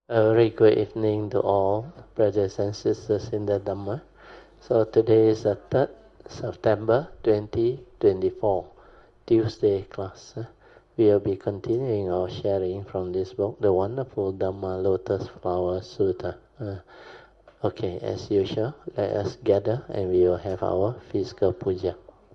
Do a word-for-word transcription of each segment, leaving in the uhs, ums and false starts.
A very good evening to all brothers and sisters in the Dhamma. So today is the third September twenty twenty-four, Tuesday class. We will be continuing our sharing from this book, the wonderful Dhamma Lotus Flower Sutta. Uh, okay, as usual, let us gather and we will have our physical puja.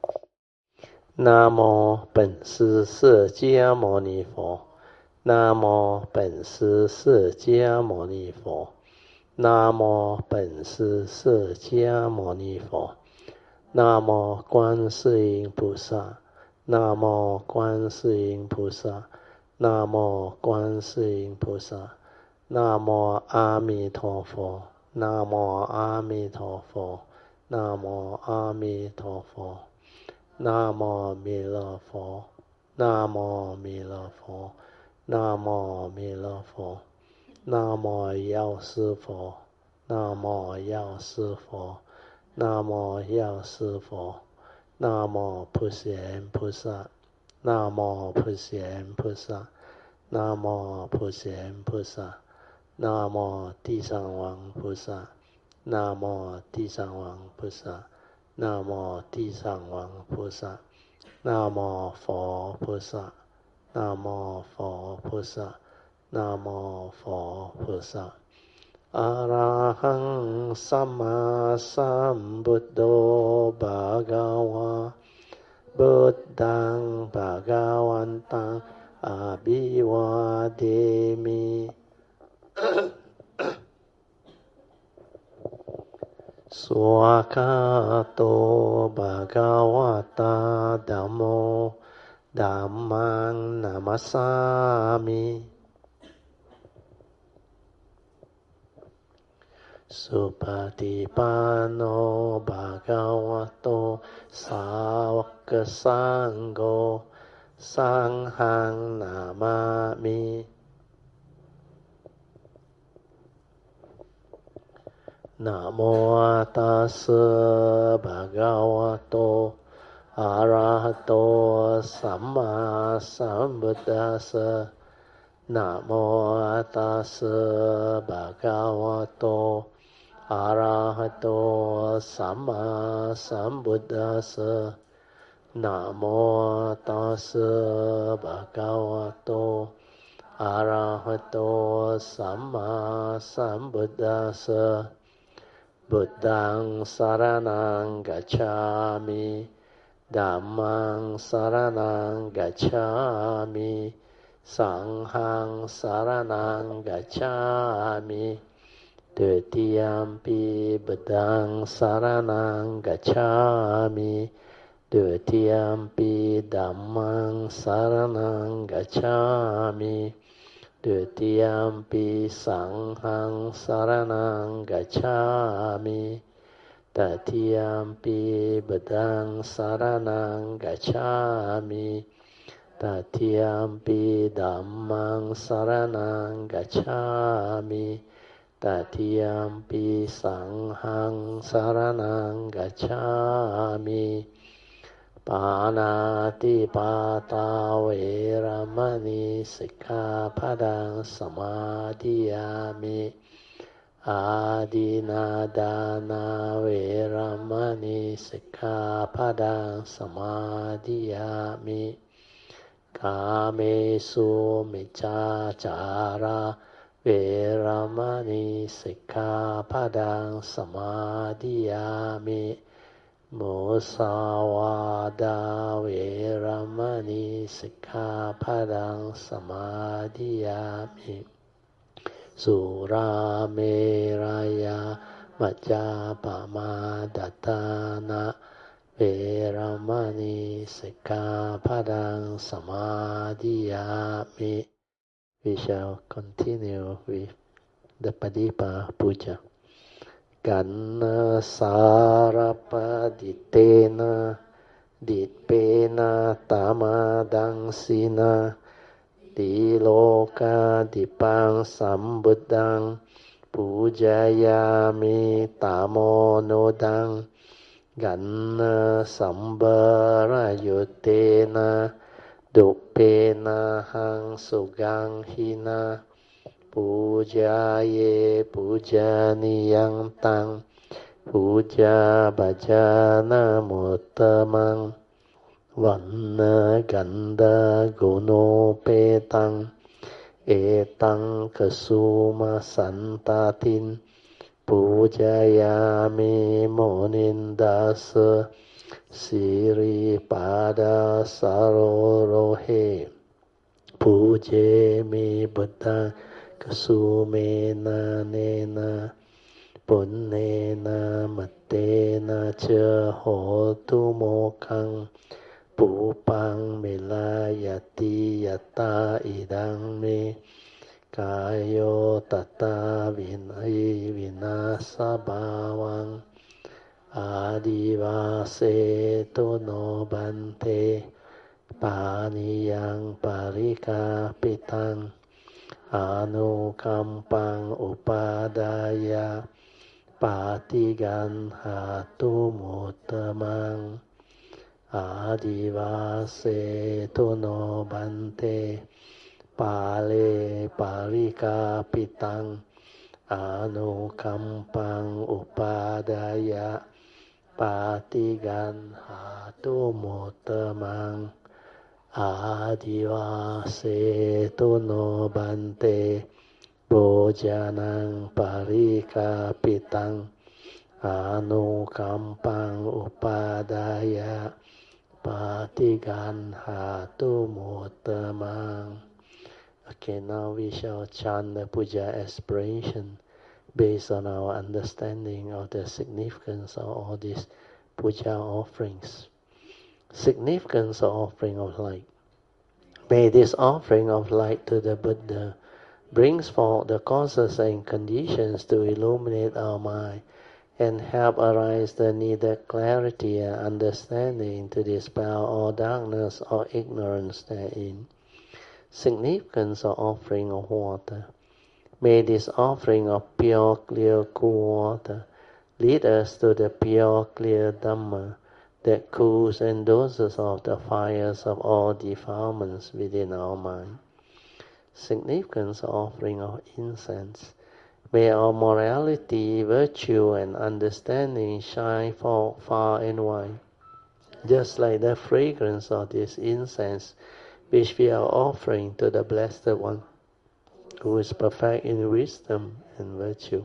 Namo 本师释迦牟尼佛。南无本师释迦牟尼佛，南无本师释迦牟尼佛，南无观世音菩萨，南无观世音菩萨，南无观世音菩萨，南无阿弥陀佛，南无阿弥陀佛，南无阿弥陀佛，南无弥勒佛，南无弥勒佛。南无弥勒佛，南无药师佛，南无药师佛，南无药师佛，南无普贤菩萨，南无普贤菩萨，南无普贤菩萨，南无地藏王菩萨，南无地藏王菩萨，南无地藏王菩萨，南无佛菩萨。南无佛菩萨，南无佛菩萨，阿拉汉萨玛萨布多巴嘎瓦，布当巴嘎วันตัง阿比瓦đề米。สวากาโตภะคะวะตาธัมโมธัมมังนามัสสามิสุปฏิปันโนภะคะวะโตสาวกสังโฆสังฆังนามามินะโมตัสสะภะคะวะโตอะระหะโตสัมมาสัมพุทธัสสะนะโมตัสสะภะคะวะโตอะระหะโตสัมมาสัมพุทธัสสะนะโมตัสสะภะคะวะโตอะระหะโตสัมมาสัมพุทธัสสะบุตตังสรณังกัจฉามิธัมมังสรณังกัจฉามิสังฆังสรณังกัจฉามิตุติยัมปิบุตตังสรณังกัจฉามิตุติยัมปิธัมมังสรณังกัจฉามิตุติยัมปิสังฆังสรณังกัจฉามิตติยัมปิบุตตังสรณังกัจฉามิตติยัมปิธัมมังสรณังกัจฉามิตติยัมปิสังฆังสรณังกัจฉามิปานาติปาตาเวรมณีสิกขาปะทังสมาธิยามิอาดินาดานาเวรมณีสิกขาปะทังสมาธิยามิกาเมสุมิจฉาจาราเวรมณีสิกขาปะทังสมาธิยามิมุสาวาทาเวรมณีสิกขาปะทังสมาธิยามิสุราเมรยามัจจาปมาดัฏฐานะเวรมณีสิกขาปะทังสมาธิยามิ We shall continue with the Padipa Puja. Ganna Sarapaditena Ditpena Tamadangsina Diloka Dipang Sambuddhang Pujayami Tamonodang Ganna Sambarayutena Dupena Hang Sugang Hina pujaye pujaniyang tang puja bhajana muttamang vanna ganda guno petang etang kasuma santatin pujayami monindasa siri pada sarorohe pujemi buddha kasumena nena punnena mattena cha hotu mokkang pupang milayati yata idang me kayo tata vinay vinasa bawang adivase tono bante paniyang parikapitang anukampang upadaya patigan hatu muttamang adivase tono bante pale parikapitang anukampang upadaya patigan hatu muttamang adivase tono bante bojanang parikapitang anukampang upadaya patigan hatu muttamang. Okay, now we shall chant the puja aspiration based on our understanding of the significance of all these puja offerings. Significance of offering of light. May this offering of light to the Buddha brings forth the causes and conditions to illuminate our mind and help arise the needed clarity and understanding to dispel all darkness or ignorance therein. Significance of offering of water. May this offering of pure, clear, cool water lead us to the pure, clear Dhamma that cools and doses off the fires of all defilements within our mind. Significance of offering of incense. May our morality, virtue, and understanding shine forth far and wide, just like the fragrance of this incense which we are offering to the Blessed One, who is perfect in wisdom and virtue.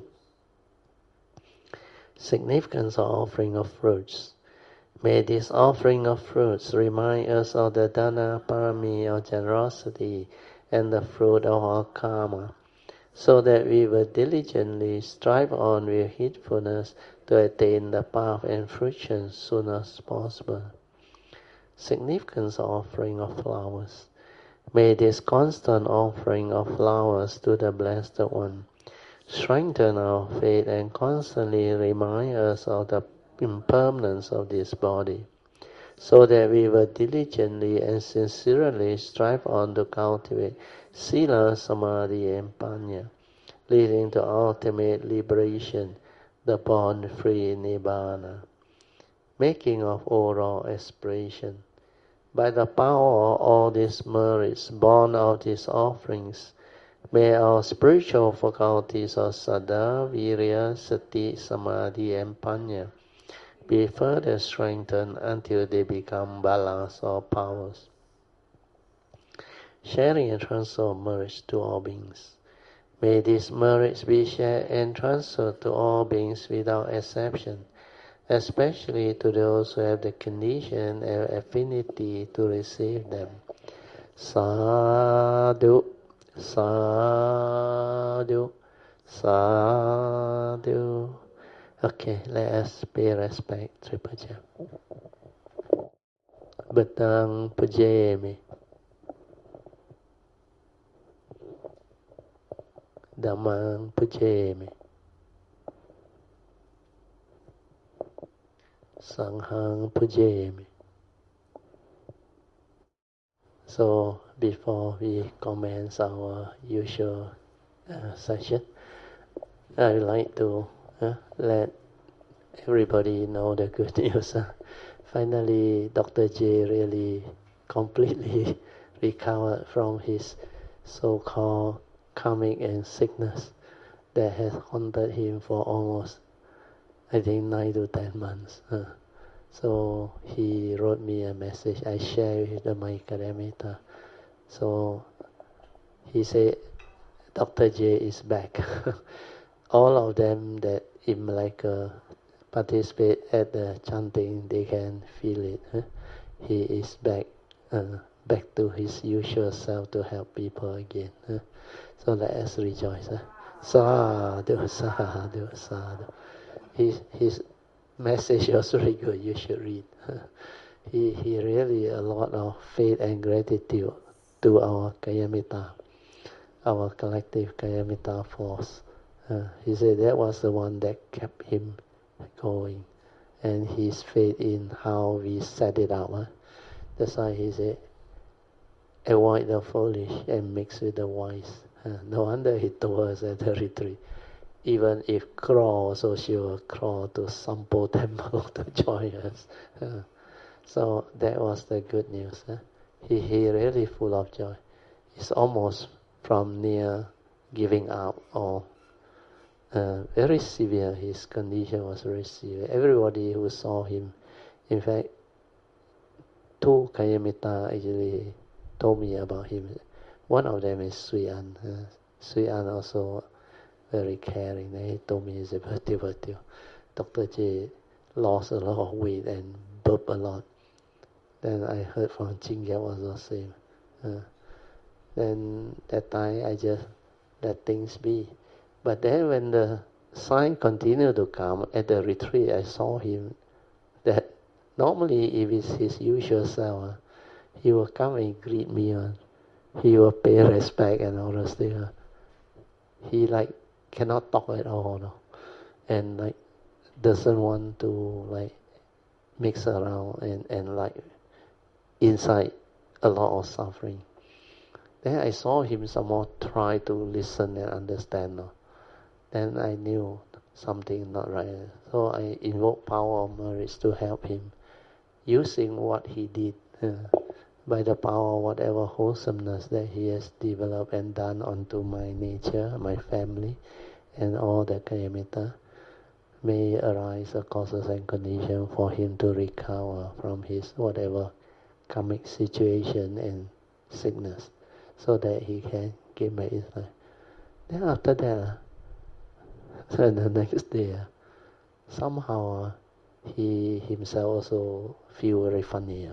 Significance of offering of fruits. May this offering of fruits remind us of the Dana Parami of generosity and the fruit of our karma, so that we will diligently strive on with heedfulness to attain the path and fruition as soon as possible. Significance of offering of flowers. May this constant offering of flowers to the Blessed One strengthen our faith and constantly remind us of the impermanence of this body, so that we will diligently and sincerely strive on to cultivate Sila, Samadhi, and Panya, leading to ultimate liberation, the born-free Nibbana. Making of overall aspiration. By the power of all these merits born of these offerings, may our spiritual faculties of Saddha, Virya, Sati, Samadhi, and Panya be further strengthened until they become balas or powers. Sharing and transfer of merits to all beings. May these merits be shared and transferred to all beings without exception, especially to those who have the condition and affinity to receive them. Sadhu, sadhu, sadhu. Okay, let us pay respect to Puja. Betang pujayami. Dhammang pujayami. Sanghang pujayami. So, before we commence our usual uh, session, I would like to uh, let everybody know the good news. Uh. Finally, Doctor J really completely recovered from his so-called karmic and sickness that has haunted him for almost, I think, nine to ten months. Uh, so he wrote me a message. I shared with the my Kalyamita. So he said, Doctor J is back. All of them that in Malacca participate at the chanting, they can feel it. Huh? He is back, uh, back to his usual self to help people again. Huh? So let us rejoice. Huh? Sadhu, sadhu, sadhu. His, his message was very good. You should read. Huh? He, he really a lot of faith and gratitude to our Kalyamita, our collective Kalyamita force. Uh, he said that was the one that kept him going, and his faith in how we set it up. Huh? That's why he said, avoid the foolish and mix with the wise. Uh, no wonder he told us at the retreat, even if crawl, so she will crawl to Sampo temple to join us. Uh, so that was the good news. Huh? He, he really full of joy. It's almost from near giving up or uh, very severe. His condition was very severe. Everybody who saw him, in fact, two Kalyamita actually told me about him. One of them is Sui An. Uh, Sui An also very caring. He told me, he said, Bertil, Bertil, Doctor J lost a lot of weight and burped a lot. Then I heard from Jing Yap was the same. Uh, then that time I just let things be. But then when the sign continued to come at the retreat, I saw him that normally if it's his usual self, uh, he will come and greet me. Uh, he will pay respect and all those things. Uh. He like cannot talk at all, no? And like doesn't want to like mix around and, and like inside a lot of suffering. Then I saw him some more try to listen and understand. No? Then I knew something not right. So I invoked power of merits to help him, using what he did uh, by the power of whatever wholesomeness that he has developed and done onto my nature, my family, and all the Kalyamita. May arise the causes and conditions for him to recover from his whatever karmic situation and sickness, so that he can get back his life. Then after that, uh, the next day, uh, somehow uh, he himself also feel very funny. Uh.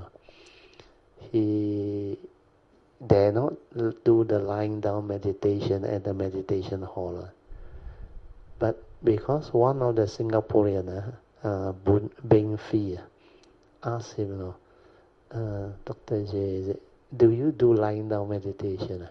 He dare not do the lying down meditation at the meditation hall. Uh. But because one of the Singaporean, uh, uh, Beng Phi, asked him, you know, uh, Doctor J, do you do lying down meditation?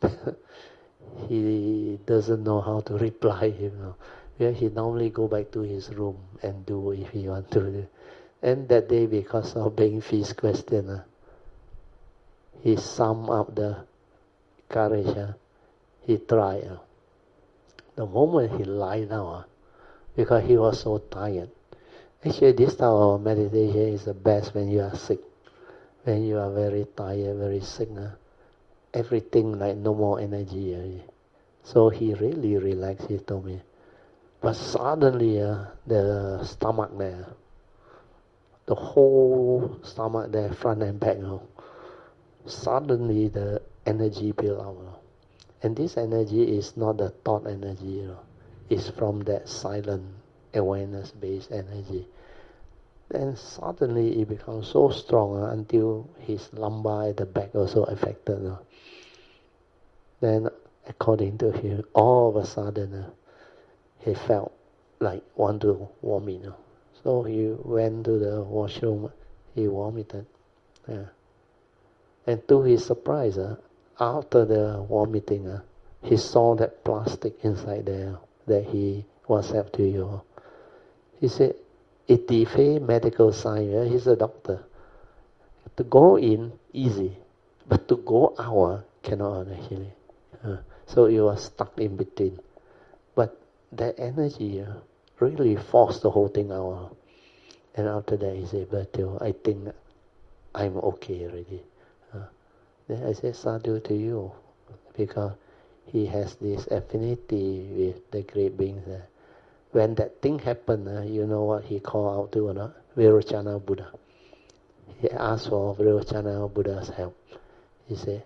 He doesn't know how to reply him. You know. Yeah, he normally go back to his room and do if he want to. And that day, because of Beng Phi's question, uh, he summed up the courage. Uh, he tried. Uh. The moment he lied down, uh, because he was so tired. Actually, this type of meditation is the best when you are sick. When you are very tired, very sick, uh, everything like no more energy. Uh, so he really relaxed, he told me. But suddenly, uh, the stomach there, the whole stomach there, front and back, you know, suddenly the energy built up. You know. And this energy is not the thought energy, you know. It's from that silent awareness-based energy. Then suddenly it becomes so strong uh, until his lumbar at the back also affected. You know. Then, according to him, all of a sudden, uh, he felt like want to vomit. You know. So he went to the washroom, he vomited. Yeah. And to his surprise, uh, after the vomiting, uh, he saw that plastic inside there that he WhatsApp to you. He said, it defies medical science. Uh, he's a doctor. To go in, easy. But to go out, uh, cannot actually. Uh, so you are stuck in between. But that energy uh, really forced the whole thing out. Uh. And after that, he said, Bertil, I think I'm okay already. Uh, then I said, sadhu to you. Because he has this affinity with the great beings. Uh, when that thing happened, uh, you know what he called out to or not? Virochana Buddha. He asked for Virochana Buddha's help. He said,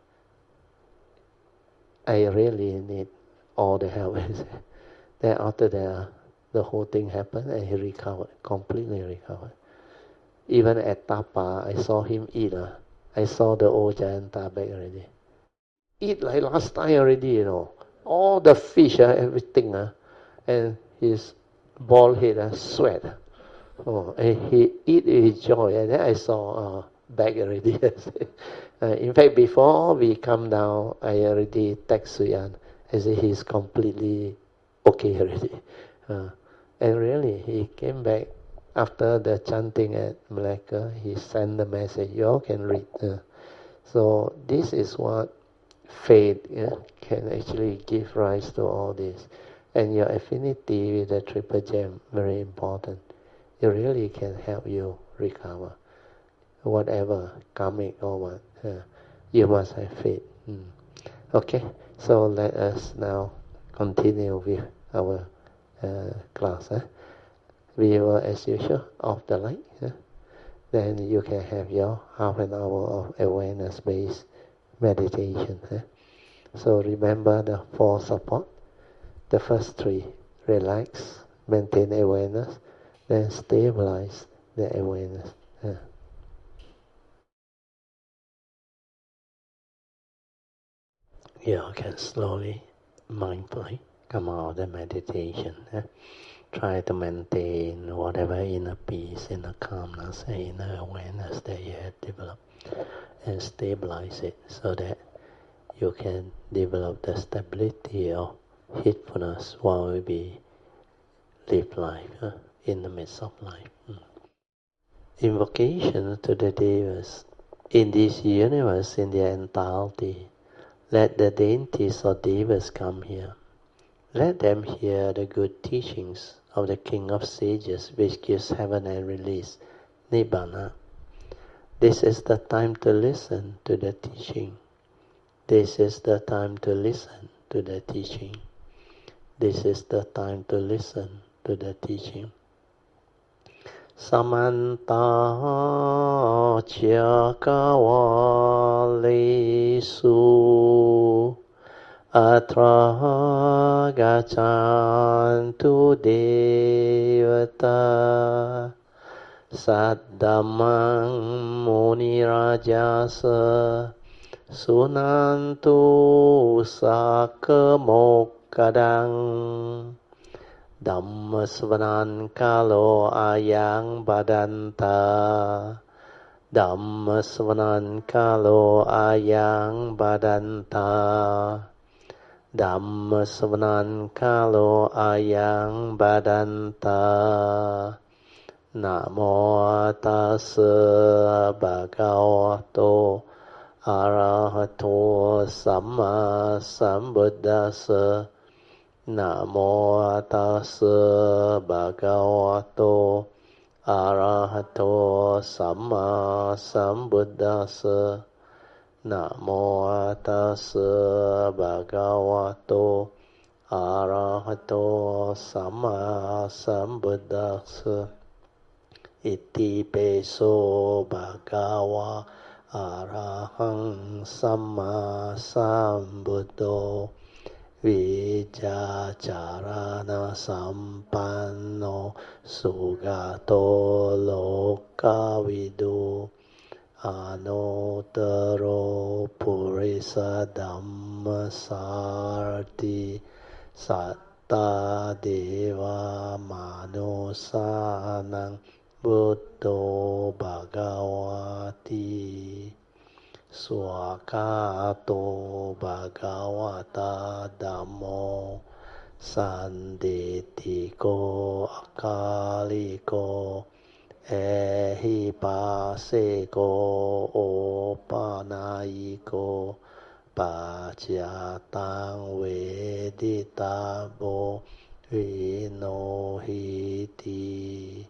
I really need all the help. Then after that, the whole thing happened and he recovered, completely recovered. Even at Tapa, I saw him eat. Uh, I saw the old Jayanta back already. Eat like last time already, you know. All the fish, uh, everything. Uh, and his bald head, uh, sweat. Oh, and he eat with joy. And then I saw uh, back already. uh, in fact, before we come down, I already text Suyan. I said he's completely okay already. Uh, and really, he came back after the chanting at Malacca. He sent the message. You all can read. Uh, so this is what faith yeah, can actually give rise to all this. And your affinity with the triple gem, very important. It really can help you recover. Whatever, karmic or what, uh, you must have faith. Mm. Okay, so let us now continue with our uh, class. Eh? We will, as usual, off the light. Eh? Then you can have your half an hour of awareness-based meditation. Eh? So remember the four support. The first three, relax, maintain awareness, then stabilize the awareness. Uh, you can slowly, mindfully come out of the meditation. Uh, try to maintain whatever inner peace, inner calmness, and inner awareness that you have developed and stabilize it so that you can develop the stability of heedfulness while we live life, uh, in the midst of life. Mm. Invocation to the Devas. In this universe, in their entirety, let the deities or Devas come here. Let them hear the good teachings of the King of Sages, which gives heaven and release, Nibbana. This is the time to listen to the teaching. This is the time to listen to the teaching. This is the time to listen to the teaching. Samanta Chakawalesu Atra Gachantu Devata Saddamang Muni Rajasa Sunantu Sakamokadang Dhammasvanan kalo ayang badanta Dhammasvanan kalo ayang badanta Dhammasvanan kalo ayang badanta Namo tassa bhagavato arahato samma sambuddhassa Namo tassa bhagavato arahato samma sambuddhassa Namo tassa bhagavato arahato samma sambuddhassa Iti peso bhagava arahang samma sambuddho Vijacharana sampanno sugato lokavidu Anotaro purisa dhammasarti satta deva manusanang buddho bhagavati Swakato bhagavata dhammo sandetiko akaliko ehipaseko opanayiko pacatang veditabo vinohiti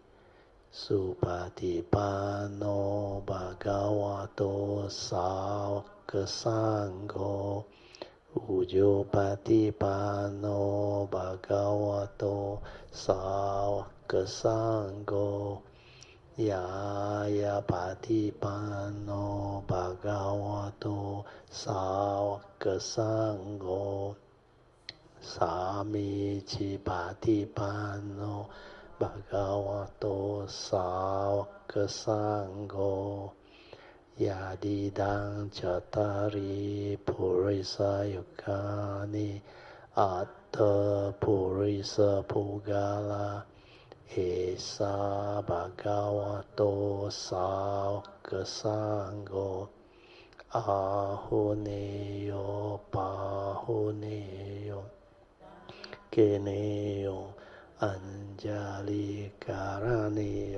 Supatipanno bhagavato sāvaka sangho อุโยปาติปันโนภะคะวะโตสาวกสังโฆยายาปาติปันโนภะคะวะโตสาวกสังโฆสามีจิปาติปันโนภะคะวะโตสาวกสังโฆยาดีดังจัตตาริปุริสายุคานิอัตตปุริสภูกาลาเอสาภะคะวะโตสาวกสังโฆอาหุเนโยปาหุเนโยเกเนโยอัญจาลิการะเนโย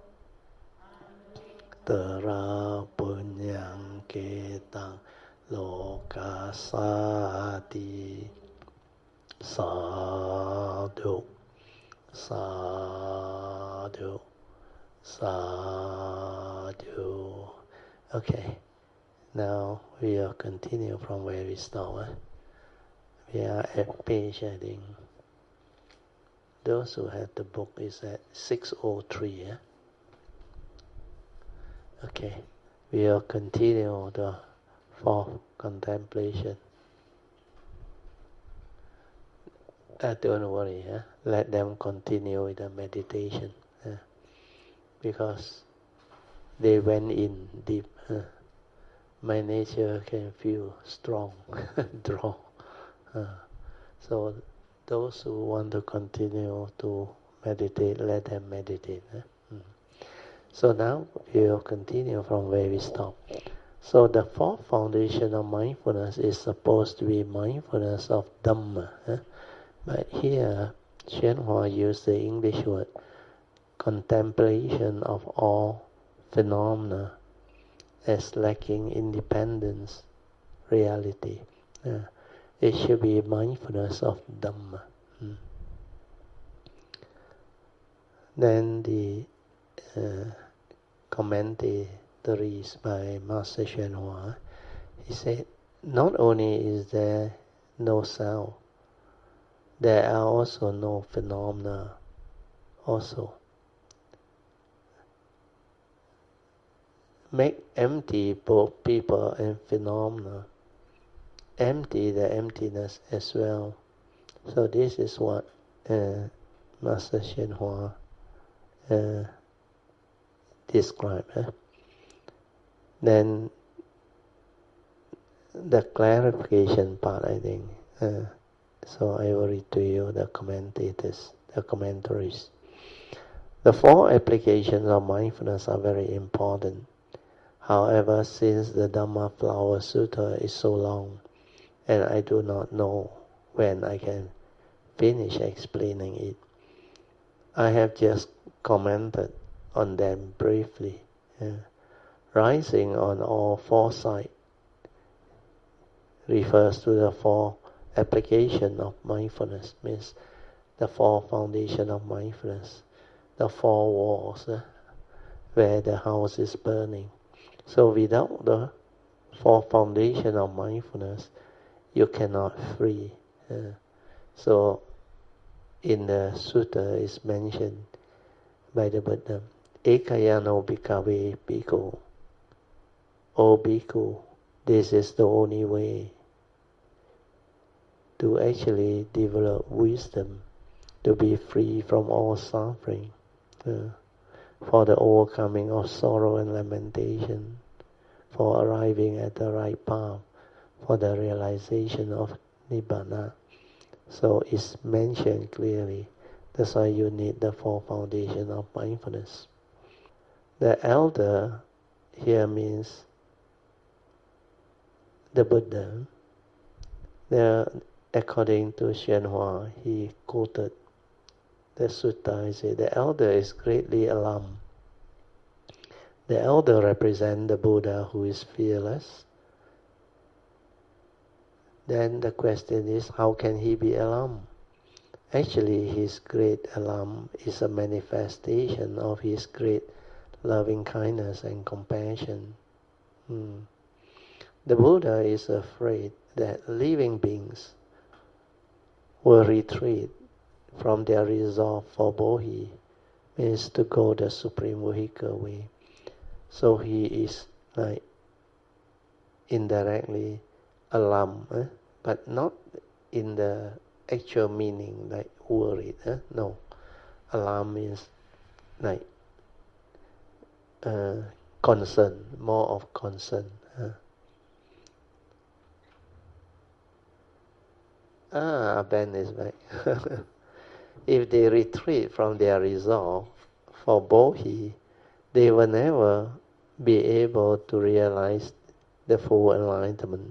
ตระปุญญังเกตังโลกาสาติสาธุสาธุสาธุ Okay, now we will continue from where we stop. Eh? We are at page, I think. Those who have the book is at six oh three. Eh? Okay, we will continue the fourth contemplation. Uh, don't worry, eh? Let them continue with the meditation, eh? Because they went in deep. Eh? My nature can feel strong, draw. Uh, so those who want to continue to meditate, let them meditate. Eh? Mm. So now we will continue from where we stop. So the fourth foundation of mindfulness is supposed to be mindfulness of Dhamma. Eh? But here, Chien Hua used the English word contemplation of all phenomena as lacking independence, reality. Uh, it should be mindfulness of Dhamma. Mm. Then the uh, commentaries by Master Chien Hua, he said, not only is there no self, there are also no phenomena also. Make empty both people and phenomena. Empty the emptiness as well. So this is what uh, Master Chien Hua uh, described. Eh? Then the clarification part, I think. Uh, so I will read to you the commentators, the commentaries. The four applications of mindfulness are very important. However, since the Dhamma Flower Sutta is so long, and I do not know when I can finish explaining it, I have just commented on them briefly. Yeah. Rising on all four sides refers to the four application of mindfulness, means the four foundation of mindfulness, the four walls uh, where the house is burning. So without the four foundation of mindfulness, you cannot free. Uh, so in the sutta is mentioned by the Buddha, Ekayano bhikkhave bhikkhu. O bhikkhu, this is the only way to actually develop wisdom, to be free from all suffering, uh, for the overcoming of sorrow and lamentation, for arriving at the right path, for the realization of Nibbana. So it's mentioned clearly. That's why you need the four foundations of mindfulness. The elder here means the Buddha. There, according to Chien Hua, he quoted the sutta. He said, the elder is greatly alarmed. The elder represents the Buddha who is fearless. Then the question is, how can he be alarmed? Actually, his great alarm is a manifestation of his great loving kindness and compassion. Hmm. The Buddha is afraid that living beings will retreat from their resolve for Bodhi, means to go the supreme vehicle way. So he is like indirectly a lam, eh? But not in the actual meaning like worried. Eh? No, a lam means like uh, concern, more of concern. Eh? Ah, Ben is right. If they retreat from their resolve for Bodhi, they will never be able to realize the full enlightenment.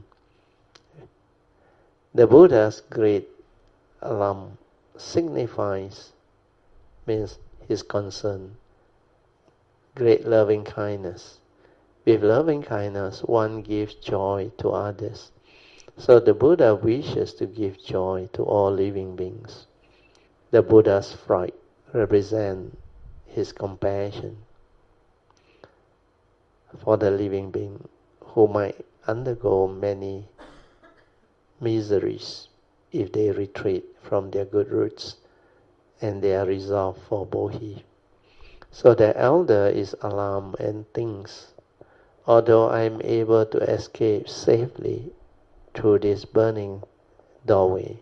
The Buddha's great alam signifies, means his concern, great loving kindness. With loving kindness, one gives joy to others. So the Buddha wishes to give joy to all living beings. The Buddha's fright represents his compassion for the living being who might undergo many miseries if they retreat from their good roots and their resolve for Bodhi. So the elder is alarmed and thinks, although I am able to escape safely through this burning doorway,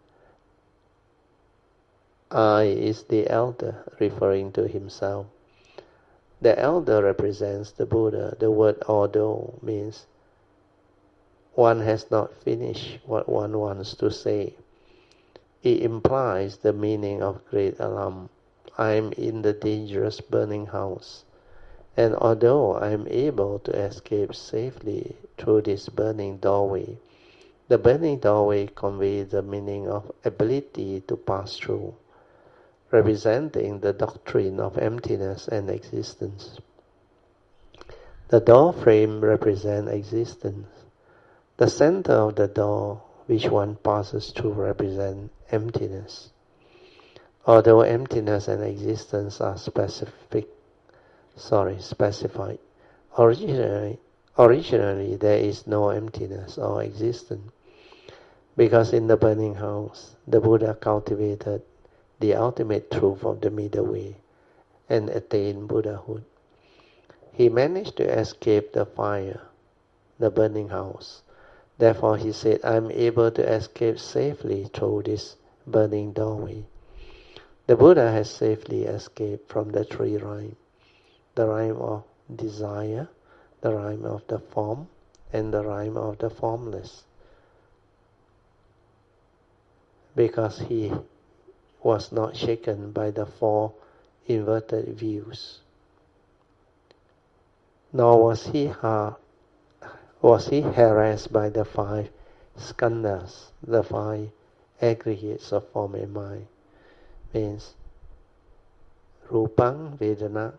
I is the elder, referring to himself. The elder represents the Buddha. The word although means one has not finished what one wants to say. It implies the meaning of great alarm. I am in the dangerous burning house, and although I am able to escape safely through this burning doorway, the burning doorway conveys the meaning of ability to pass through, representing the doctrine of emptiness and existence. The door frame represents existence. The center of the door, which one passes through, represents emptiness. Although emptiness and existence are specific, sorry, specified, originally, originally there is no emptiness or existence, because in the burning house, the Buddha cultivated the ultimate truth of the middle way and attained Buddhahood. He managed to escape the fire, the burning house. Therefore he said, I am able to escape safely through this burning doorway. The Buddha has safely escaped from the three rhymes, the rhyme of desire, the rhyme of the form, and the rhyme of the formless, because he was not shaken by the four inverted views. Nor was he ha- was he harassed by the five skandhas, the five aggregates of form and mind. Means Rupang, Vedana,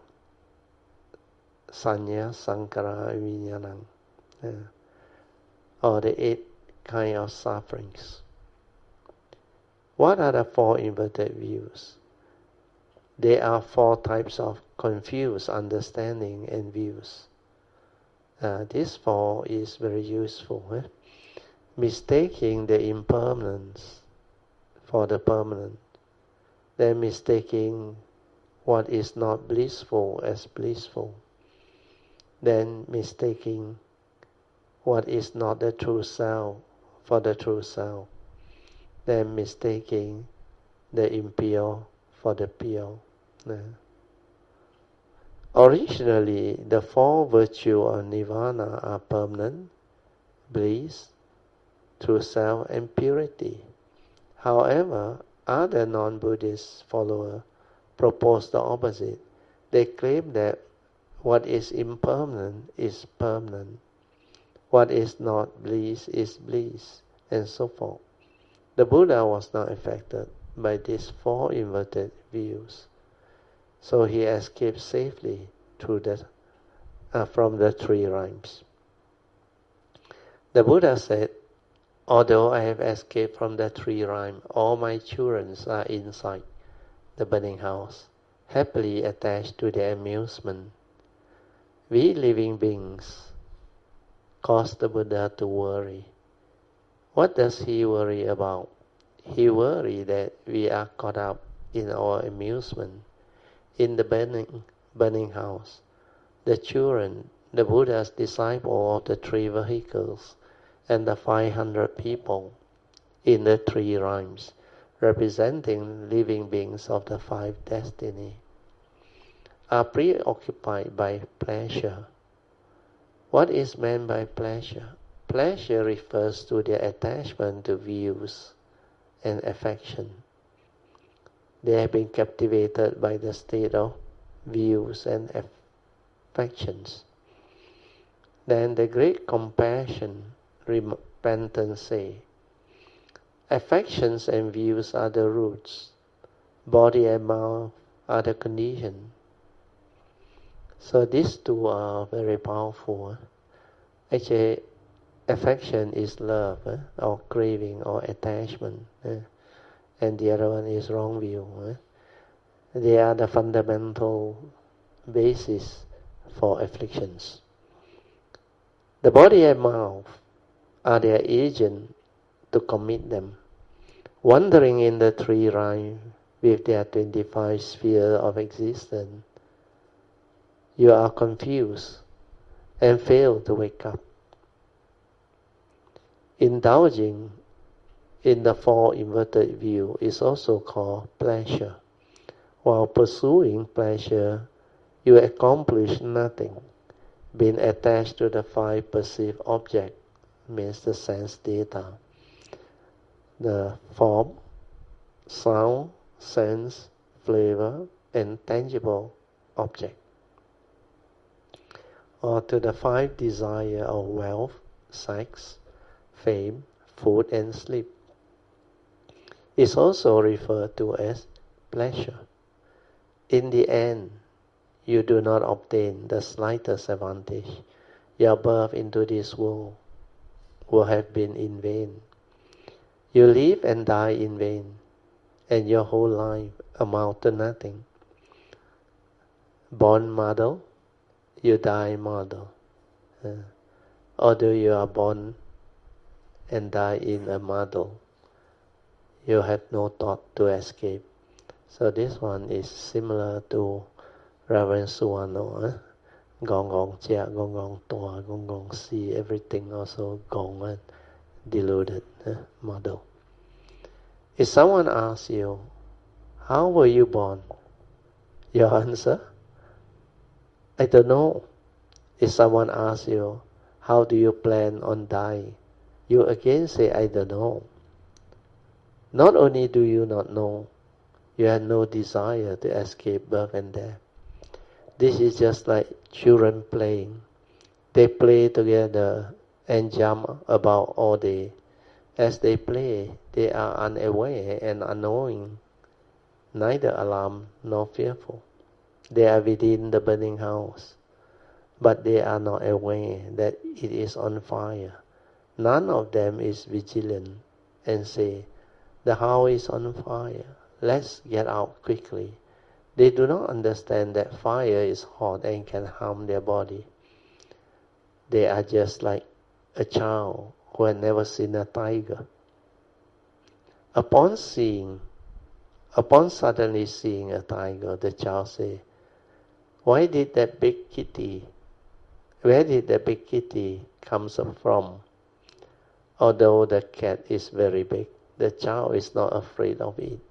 Sanya, Sankara, Vijnanam. Uh, or the eight kind of sufferings. What are the four inverted views? There are four types of confused understanding and views. Uh, this four is very useful. Eh? Mistaking the impermanence for the permanent. Then mistaking what is not blissful as blissful. Then mistaking what is not the true self for the true self. Then mistaking the impure for the pure. Uh, Originally, the four virtues of nirvana are permanent, bliss, true self, and purity. However, other non-Buddhist followers propose the opposite. They claim that what is impermanent is permanent, what is not bliss is bliss, and so forth. The Buddha was not affected by these four inverted views. So he escaped safely through the, uh, from the three rhymes. The Buddha said, although I have escaped from the three rhymes, all my children are inside the burning house, happily attached to their amusement. We living beings cause the Buddha to worry. What does he worry about? He worries that we are caught up in our amusement, in the burning, burning house. The children, the Buddha's disciple of the three vehicles, and the five hundred people in the three rhymes, representing living beings of the five destinies, are preoccupied by pleasure. What is meant by pleasure? Pleasure refers to their attachment to views and affection. They have been captivated by the state of views and affections. Then the great compassion, repentance say, affections and views are the roots, body and mouth are the condition. So these two are very powerful. Actually, affection is love, eh? or craving, or attachment. Eh? And the other one is wrong view. Eh? They are the fundamental basis for afflictions. The body and mouth are their agent to commit them. Wandering in the three rhymes with their twenty-five spheres of existence, you are confused and fail to wake up. Indulging in the four inverted view is also called pleasure. While pursuing pleasure, you accomplish nothing. Being attached to the five perceived objects means the sense data. The form, sound, sense, flavor, and tangible object. Or to the five desires of wealth, sex, fame, food, and sleep. It's also referred to as pleasure. In the end, you do not obtain the slightest advantage. Your birth into this world will have been in vain. You live and die in vain, and your whole life amount to nothing. Born model, you die model. Uh, although you are born and die in a model, you have no thought to escape. So this one is similar to Reverend Suwano. Eh? Gong gong chia, gong gong toa, gong gong si, everything also gong and deluded eh? model. If someone asks you, how were you born? Your answer? I don't know. If someone asks you, how do you plan on dying? You again say, I don't know. Not only do you not know, you have no desire to escape birth and death. This is just like children playing. They play together and jump about all day. As they play, they are unaware and unknowing, neither alarmed nor fearful. They are within the burning house, but they are not aware that it is on fire. None of them is vigilant and say, the house is on fire, let's get out quickly. They do not understand that fire is hot and can harm their body. They are just like a child who had never seen a tiger. Upon seeing, upon suddenly seeing a tiger, the child says, why did that big kitty, where did that big kitty come from? Although the cat is very big, the child is not afraid of it.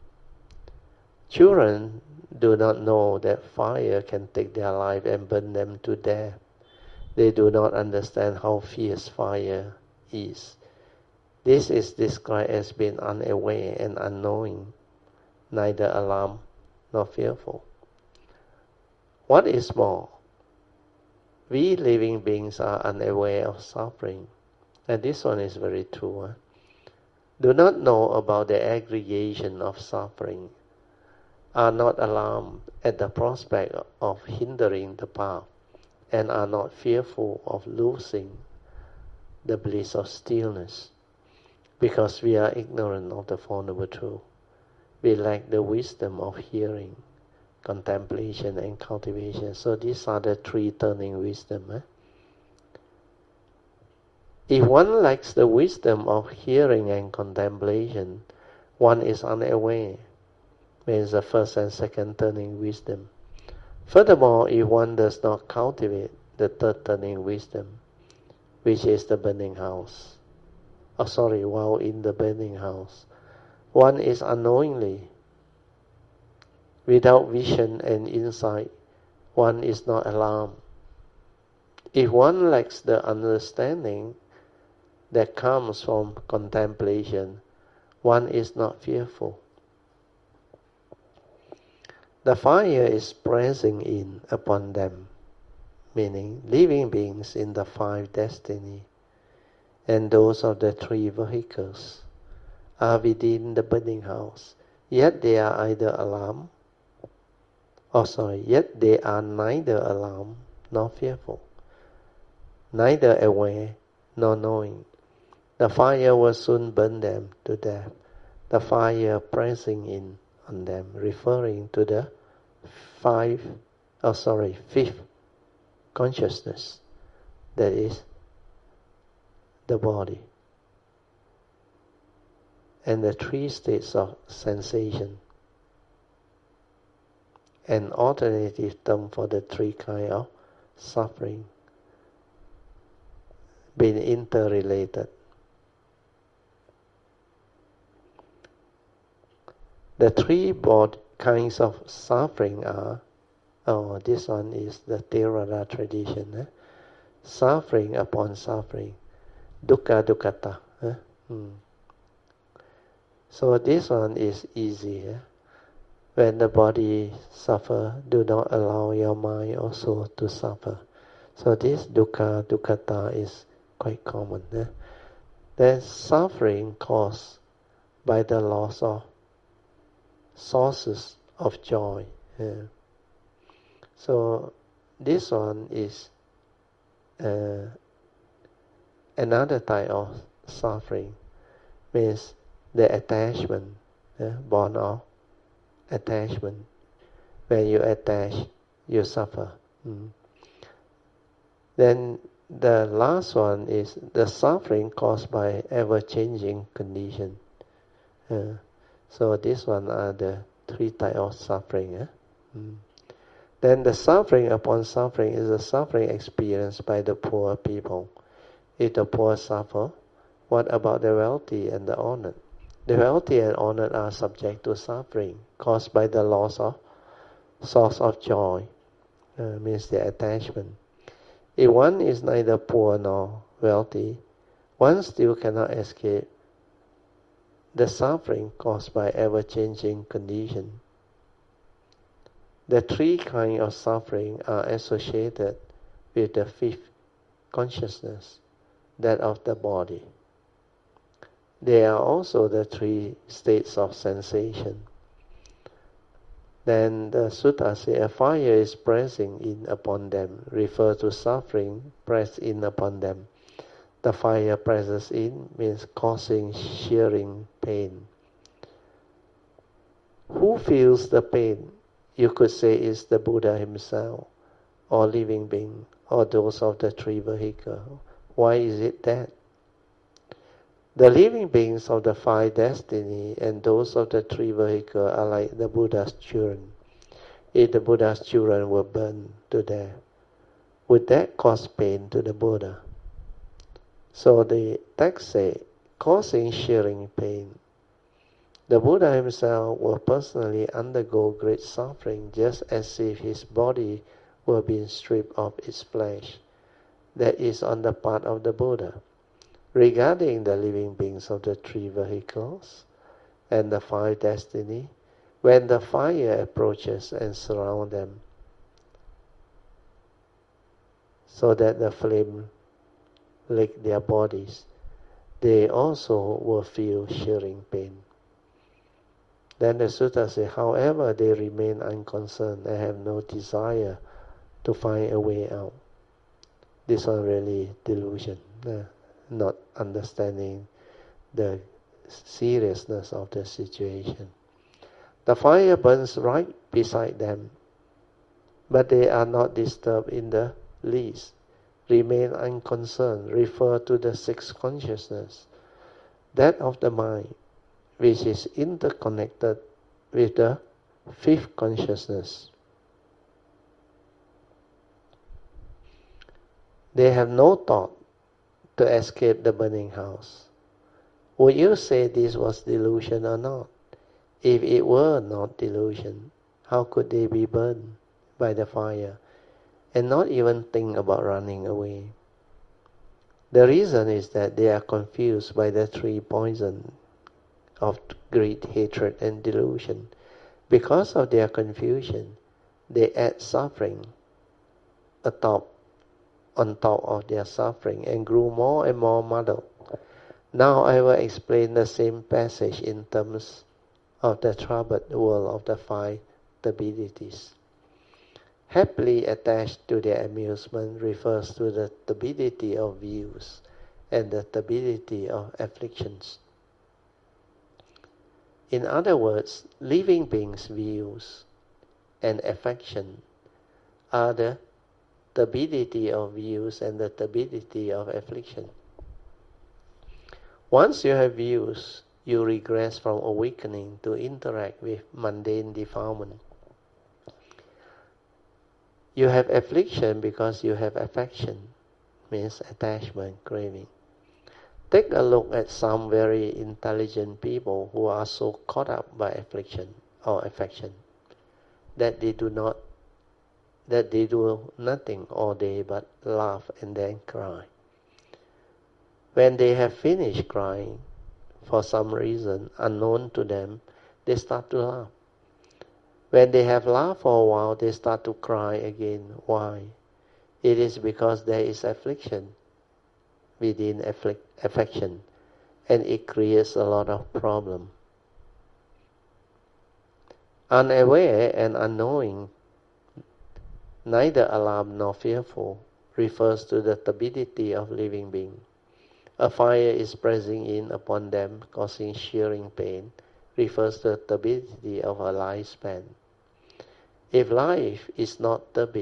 Children do not know that fire can take their life and burn them to death. They do not understand how fierce fire is. This is described as being unaware and unknowing, neither alarmed nor fearful. What is more, we living beings are unaware of suffering. And this one is very true. Huh? Do not know about the aggregation of suffering, are not alarmed at the prospect of hindering the path, and are not fearful of losing the bliss of stillness, because we are ignorant of the Four Noble Truths. We lack the wisdom of hearing, contemplation, and cultivation. So these are the three turning wisdom. Eh? If one lacks the wisdom of hearing and contemplation, one is unaware, means the first and second turning wisdom. Furthermore, if one does not cultivate the third turning wisdom, which is the burning house, oh sorry, while in the burning house, one is unknowingly, without vision and insight, one is not alarmed. If one lacks the understanding that comes from contemplation, one is not fearful. The fire is pressing in upon them, meaning living beings in the five destinies, and those of the three vehicles are within the burning house. Yet they are either alarmed, oh sorry, yet they are neither alarmed nor fearful, neither aware nor knowing. The fire will soon burn them to death. The fire pressing in on them, referring to the five, oh sorry, fifth consciousness, that is the body, and the three states of sensation, an alternative term for the three kinds of suffering, being interrelated. The three bod kinds of suffering are, oh, this one is the Theravada tradition, eh? Suffering upon suffering, dukkha dukkata. Eh? Hmm. So this one is easy. Eh? When the body suffer, do not allow your mind also to suffer. So this dukkha dukkata is quite common. Eh? Then suffering caused by the loss of sources of joy. Yeah. So this one is uh, another type of suffering, means the attachment, yeah, born of attachment. When you attach, you suffer. Mm. Then the last one is the suffering caused by ever-changing condition. Uh, so this one are the three types of suffering. Eh? Mm. Then the suffering upon suffering is the suffering experienced by the poor people. If the poor suffer, what about the wealthy and the honored? The wealthy and honored are subject to suffering caused by the loss of source of joy, uh, means the attachment. If one is neither poor nor wealthy, one still cannot escape the suffering caused by ever-changing condition. The three kinds of suffering are associated with the fifth consciousness, that of the body. They are also the three states of sensation. Then the sutta says, a fire is pressing in upon them, refer to suffering pressed in upon them. The fire presses in means causing shearing pain. Who feels the pain? You could say is the Buddha himself, or living being, or those of the three vehicles. Why is it that? The living beings of the five destinies and those of the three vehicles are like the Buddha's children. If the Buddha's children were burned to death, would that cause pain to the Buddha? So the text says, causing shearing pain. The Buddha himself will personally undergo great suffering, just as if his body were being stripped of its flesh. That is on the part of the Buddha. Regarding the living beings of the three vehicles and the five destinies, when the fire approaches and surrounds them, so that the flame lick their bodies, they also will feel shearing pain. Then the sutta says, however, they remain unconcerned and have no desire to find a way out. This one really delusion, uh, not understanding the seriousness of the situation. The fire burns right beside them, but they are not disturbed in the least, remain unconcerned refer to the sixth consciousness, that of the mind, which is interconnected with the fifth consciousness. They have no thought to escape the burning house. Would you say this was delusion or not? If it were not delusion, how could they be burned by the fire and not even think about running away? The reason is that they are confused by the three poisons of greed, hatred, and delusion. Because of their confusion, they add suffering atop, on top of their suffering and grew more and more muddled. Now I will explain the same passage in terms of the troubled world of the five turbidities. Happily attached to their amusement refers to the turbidity of views and the turbidity of afflictions. In other words, living beings' views and affection are the turbidity of views and the turbidity of affliction. Once you have views, you regress from awakening to interact with mundane defilement. You have affliction because you have affection, means attachment, craving. Take a look at some very intelligent people who are so caught up by affliction or affection that they do not, that they do nothing all day but laugh and then cry. When they have finished crying, for some reason unknown to them, they start to laugh. When they have laughed for a while, they start to cry again. Why? It is because there is affliction within afflict, affection, and it creates a lot of problem. Unaware and unknowing, neither alarmed nor fearful, refers to the turbidity of living being. A fire is pressing in upon them, causing shearing pain, refers to the turbidity of a lifespan. If life is not turbid,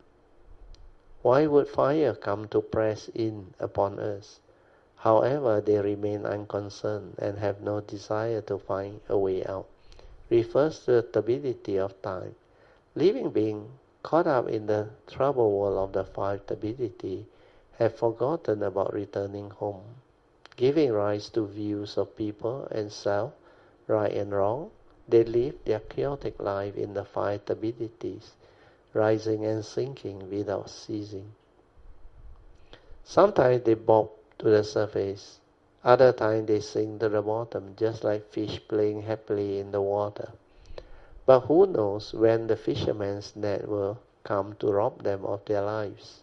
why would fire come to press in upon us? However, they remain unconcerned and have no desire to find a way out. Refers to the turbidity of time. Living beings caught up in the troubled world of the five turbidity have forgotten about returning home, giving rise to views of people and self, right and wrong. They live their chaotic life in the five turbidities, rising and sinking without ceasing. Sometimes they bob to the surface, other times they sink to the bottom, just like fish playing happily in the water. But who knows when the fisherman's net will come to rob them of their lives?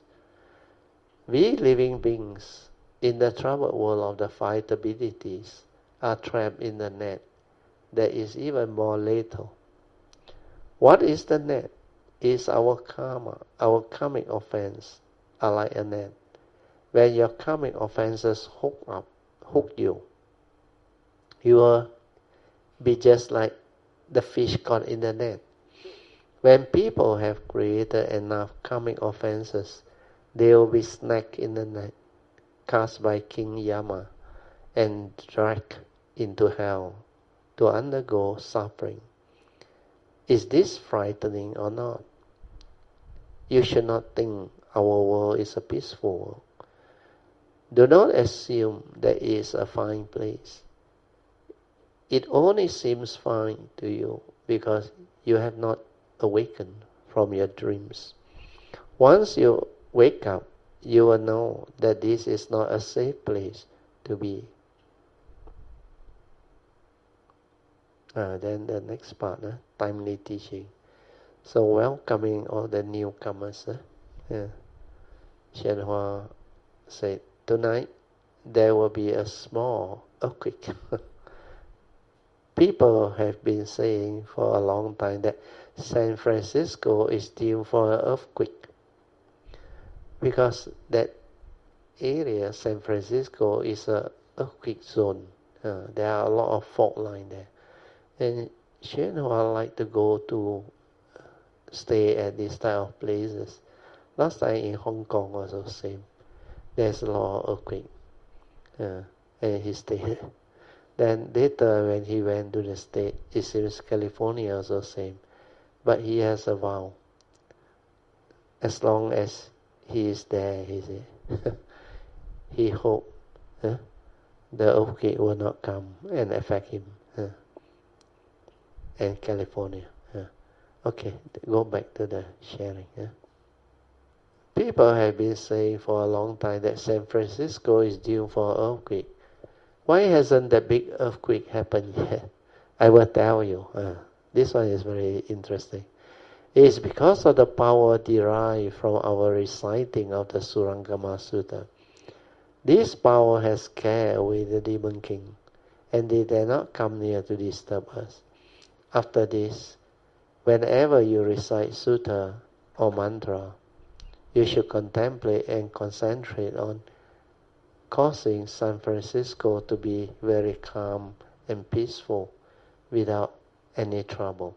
We living beings in the troubled world of the five turbidities are trapped in the net that is even more lethal. What is the net? Is our karma, our karmic offense, are like a net. When your karmic offenses hook up, hook you, you will be just like the fish caught in the net. When people have created enough karmic offenses, they will be snagged in the net, cast by King Yama, and dragged into hell to undergo suffering. Is this frightening or not? You should not think our world is a peaceful world. Do not assume that it is a fine place. It only seems fine to you because you have not awakened from your dreams. Once you wake up, you will know that this is not a safe place to be. Uh, then the next part, uh, timely teaching. So welcoming all the newcomers. Uh, yeah. Xian Hua said, tonight there will be a small earthquake. People have been saying for a long time that San Francisco is due for an earthquake. Because that area, San Francisco, is a earthquake zone. Uh, there are a lot of fault lines there. And Xian Hua like to go to stay at these type of places. Last time in Hong Kong also same. There's a lot of earthquake. Uh, and he stayed. Then later when he went to the state, it seems California also same. But he has a vow. As long as he is there, he said, he hope uh, the earthquake will not come and affect him. Uh, and California. Uh. Okay, go back to the sharing. Uh. People have been saying for a long time that San Francisco is due for an earthquake. Why hasn't that big earthquake happened yet? I will tell you. Uh, this one is very interesting. It is because of the power derived from our reciting of the Surangama Sutta. This power has scared away the demon king, and they dare not come near to disturb us. After this, whenever you recite sutta or mantra, you should contemplate and concentrate on causing San Francisco to be very calm and peaceful without any trouble.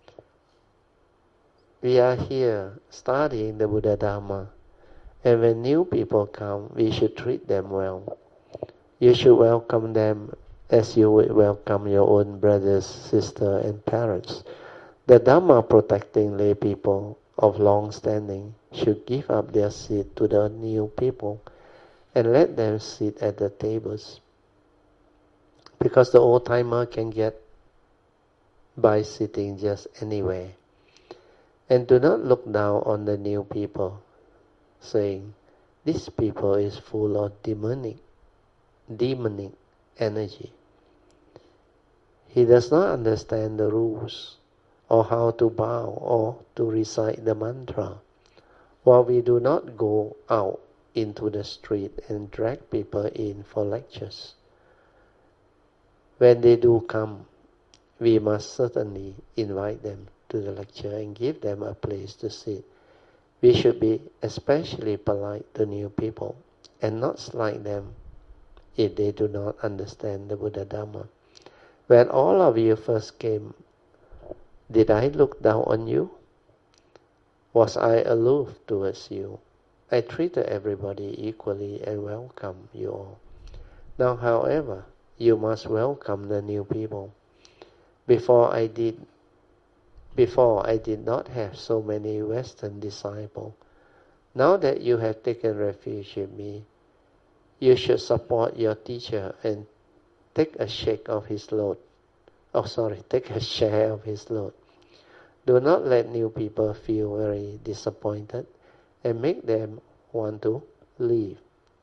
We are here studying the Buddha Dharma, and when new people come, we should treat them well. You should welcome them as you would welcome your own brothers, sisters, and parents. The Dharma protecting lay people of long standing should give up their seat to the new people and let them sit at the tables. Because the old timer can get by sitting just anywhere. And do not look down on the new people, saying, this people is full of demonic, demonic energy. He does not understand the rules, or how to bow, or to recite the mantra. While we do not go out into the street and drag people in for lectures. When they do come, we must certainly invite them to the lecture and give them a place to sit. We should be especially polite to new people and not slight them if they do not understand the Buddha Dharma. When all of you first came, did I look down on you? Was I aloof towards you? I treated everybody equally and welcome you all. Now, however, you must welcome the new people. Before I did, before I did not have so many Western disciples. Now that you have taken refuge in me, you should support your teacher and take a shake of his load. Oh, sorry, take a share of his load. Do not let new people feel very disappointed and make them want to leave.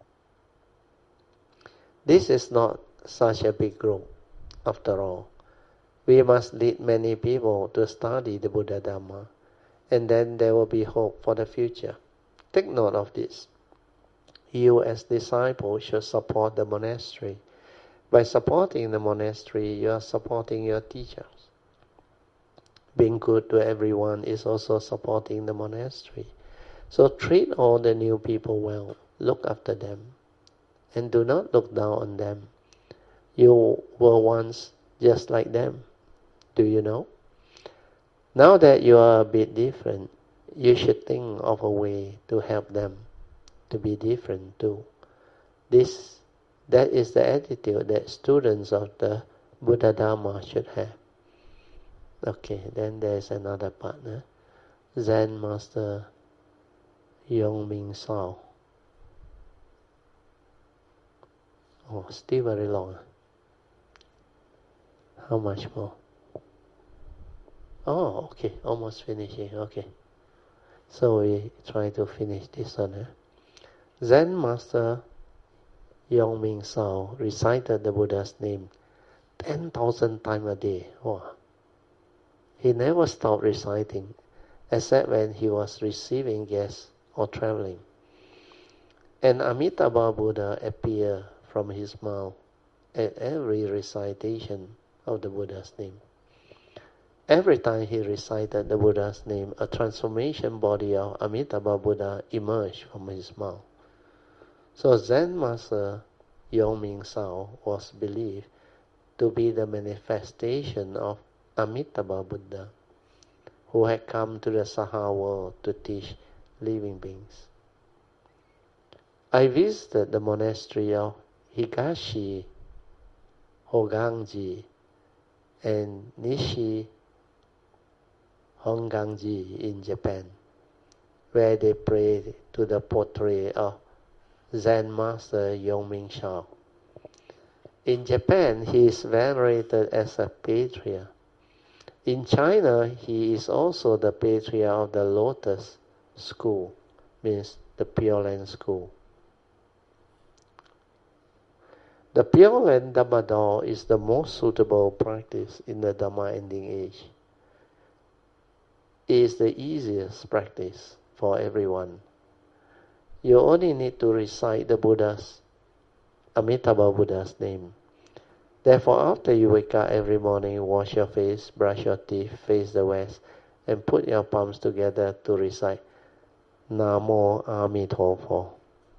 This is not such a big group, after all. We must lead many people to study the Buddha Dharma, and then there will be hope for the future. Take note of this. You as disciples should support the monastery. By supporting the monastery, you are supporting your teachers. Being good to everyone is also supporting the monastery. So treat all the new people well. Look after them. And do not look down on them. You were once just like them. Do you know? Now that you are a bit different, you should think of a way to help them to be different too. This, that is the attitude that students of the Buddha Dharma should have. Okay, then there's another partner. Zen Master Yong Ming Sao. Oh, still very long. How much more? Oh, okay, almost finishing, okay. So we try to finish this one. Eh? Zen Master Yong Ming Sao recited the Buddha's name ten thousand times a day. Wow. He never stopped reciting, except when he was receiving guests or traveling. And Amitabha Buddha appeared from his mouth at every recitation of the Buddha's name. Every time he recited the Buddha's name, a transformation body of Amitabha Buddha emerged from his mouth. So Zen Master Yong Ming Sao was believed to be the manifestation of Amitabha Buddha, who had come to the Saha world to teach living beings. I visited the monastery of Higashi Hoganji and Nishi Honganji in Japan, where they pray to the portrait of Zen Master Yongming Shao. In Japan, he is venerated as a patriarch. In China, he is also the patriarch of the Lotus School, means the Pure Land School. The Pure Land Dhamma door is the most suitable practice in the Dhamma ending age. It is the easiest practice for everyone. You only need to recite the Buddha's, Amitabha Buddha's name. Therefore, after you wake up every morning, wash your face, brush your teeth, face the west, and put your palms together to recite Namo Amitofo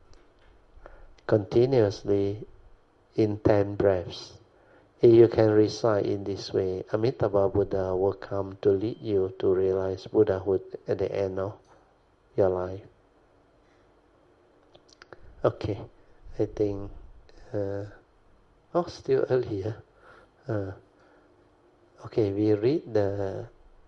continuously in ten breaths. If you can recite in this way, Amitabha Buddha will come to lead you to realize Buddhahood at the end of your life. Okay, I think, uh, oh, still earlier. Uh, okay, we read the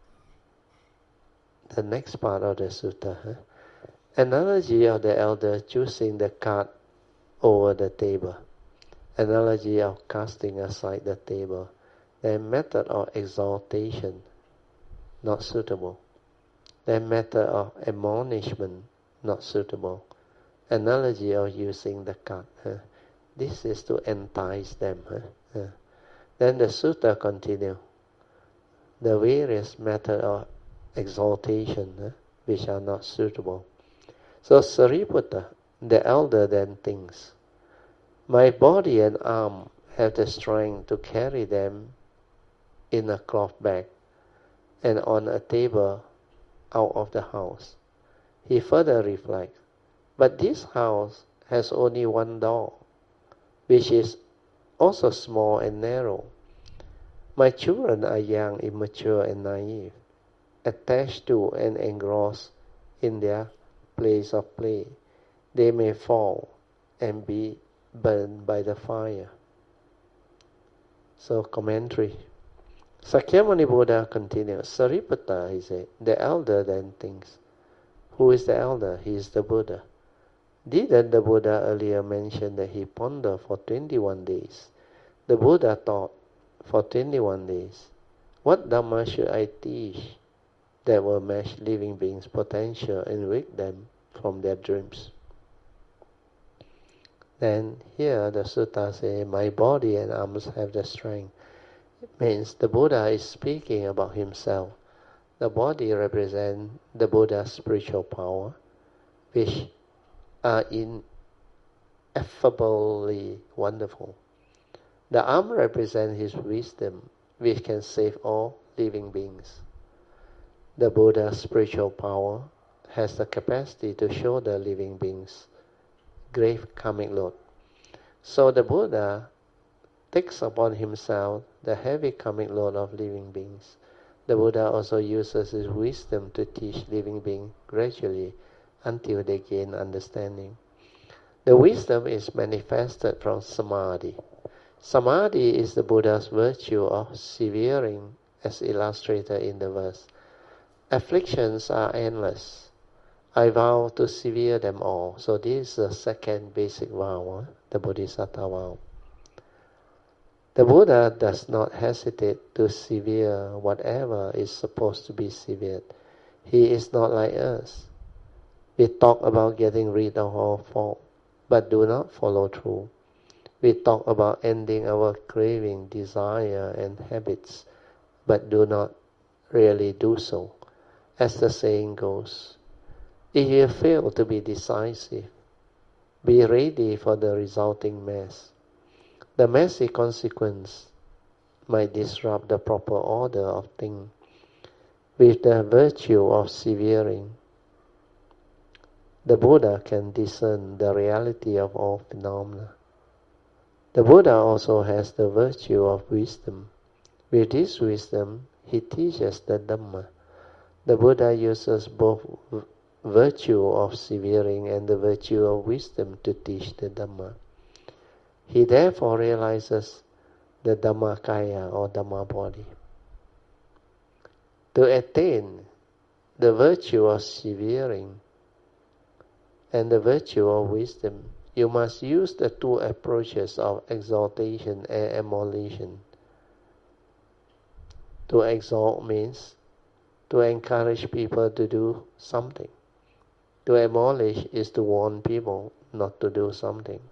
the next part of the sutta. Huh? Analogy of the elder choosing the card over the table. Analogy of casting aside the table. Then method of exaltation, not suitable. Then method of admonishment, not suitable. Analogy of using the card. Huh? This is to entice them. Huh? Huh? Then the sutta continue. The various method of exaltation, huh? which are not suitable. So Sariputta, the elder, then thinks, my body and arm have the strength to carry them in a cloth bag and on a table out of the house. He further reflects, but this house has only one door, which is also small and narrow. My children are young, immature, and naive, attached to and engrossed in their place of play. They may fall and be burned by the fire. So, commentary. Sakyamuni Buddha continues, Sariputta, he said, the elder then thinks, who is the elder? He is the Buddha. Didn't the Buddha earlier mention that he pondered for twenty-one days? The Buddha thought for twenty-one days, what Dhamma should I teach that will match living beings' potential and wake them from their dreams? Then here the sutta says, my body and arms have the strength. It means the Buddha is speaking about himself. The body represents the Buddha's spiritual power, which are ineffably wonderful. The arm represents his wisdom, which can save all living beings. The Buddha's spiritual power has the capacity to show the living beings grave karmic load. So the Buddha takes upon himself the heavy karmic load of living beings. The Buddha also uses his wisdom to teach living beings gradually until they gain understanding. The wisdom is manifested from samadhi. Samadhi is the Buddha's virtue of severing, as illustrated in the verse. Afflictions are endless. I vow to sever them all. So this is the second basic vow, the Bodhisattva vow. The Buddha does not hesitate to sever whatever is supposed to be severed. He is not like us. We talk about getting rid of all fault, but do not follow through. We talk about ending our craving, desire, and habits, but do not really do so. As the saying goes, if you fail to be decisive, be ready for the resulting mess. The messy consequence might disrupt the proper order of things. With the virtue of severing, the Buddha can discern the reality of all phenomena. The Buddha also has the virtue of wisdom. With this wisdom, he teaches the Dhamma. The Buddha uses both virtue of severing and the virtue of wisdom to teach the Dhamma. He therefore realizes the Dhammakaya or Dhamma body. To attain the virtue of severing and the virtue of wisdom, you must use the two approaches of exaltation and emulation. To exalt means to encourage people to do something. To emolish is to warn people not to do something.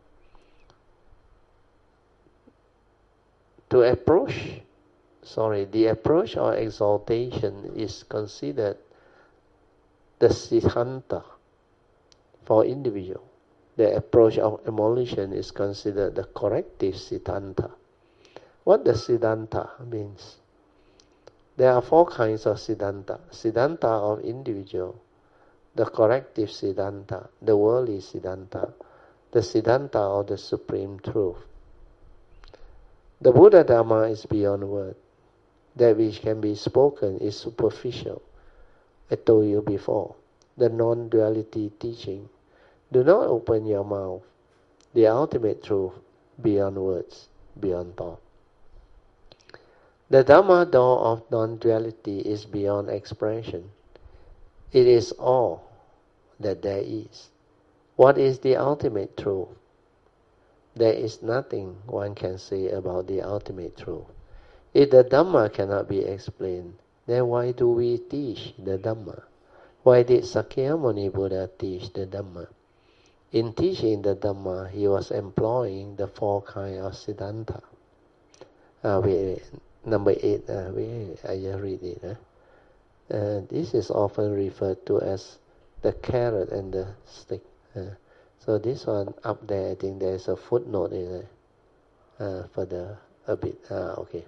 To approach, sorry, the approach of exaltation is considered the siddhanta for individual. The approach of emulation is considered the corrective siddhanta. What does siddhanta means? There are four kinds of siddhanta. Siddhanta of individual, the corrective siddhanta, the worldly siddhanta, the siddhanta of the supreme truth. The Buddha Dhamma is beyond word. That which can be spoken is superficial. I told you before, the non-duality teaching. Do not open your mouth. The ultimate truth, beyond words, beyond thought. The Dhamma door of non-duality is beyond expression. It is all that there is. What is the ultimate truth? There is nothing one can say about the ultimate truth. If the Dhamma cannot be explained, then why do we teach the Dhamma? Why did Sakyamuni Buddha teach the Dhamma? In teaching the Dhamma, he was employing the four kinds of siddhanta. Uh, wait, wait. Number eight, uh, wait, I just read it. Huh? Uh, this is often referred to as the carrot and the stick. Uh, so this one up there, I think there's a footnote in it uh, for the a bit. Uh, okay.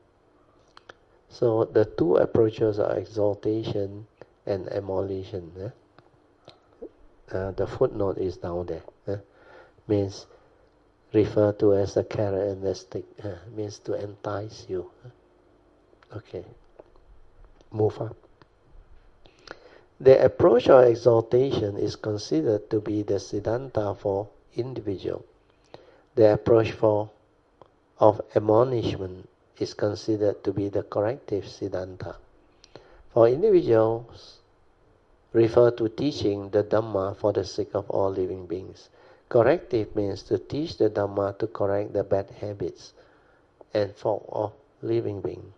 So the two approaches are exaltation and emulation. Uh? Uh, the footnote is down there. Uh? Means referred to as the carrot and the stick. Uh, means to entice you. Okay. Move up. The approach of exaltation is considered to be the siddhanta for individual. The approach for of admonishment is considered to be the corrective siddhanta. For individuals, refer to teaching the Dhamma for the sake of all living beings. Corrective means to teach the Dhamma to correct the bad habits and fault of living beings.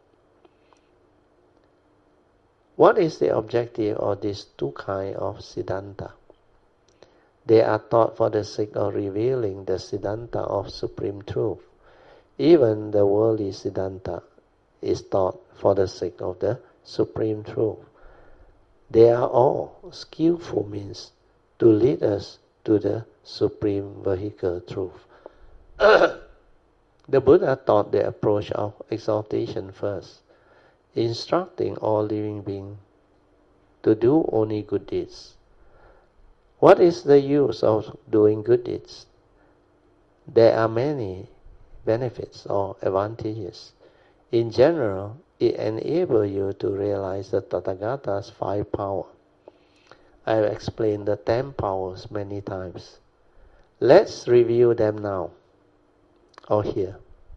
What is the objective of these two kinds of siddhanta? They are taught for the sake of revealing the siddhanta of supreme truth. Even the worldly siddhanta is taught for the sake of the supreme truth. They are all skillful means to lead us to the supreme vehicle truth. The Buddha taught the approach of exaltation first, instructing all living beings to do only good deeds. What is the use of doing good deeds? There are many benefits or advantages. In general, it enables you to realize the Tathagata's five powers. I have explained the ten powers many times. Let's review them now, or here.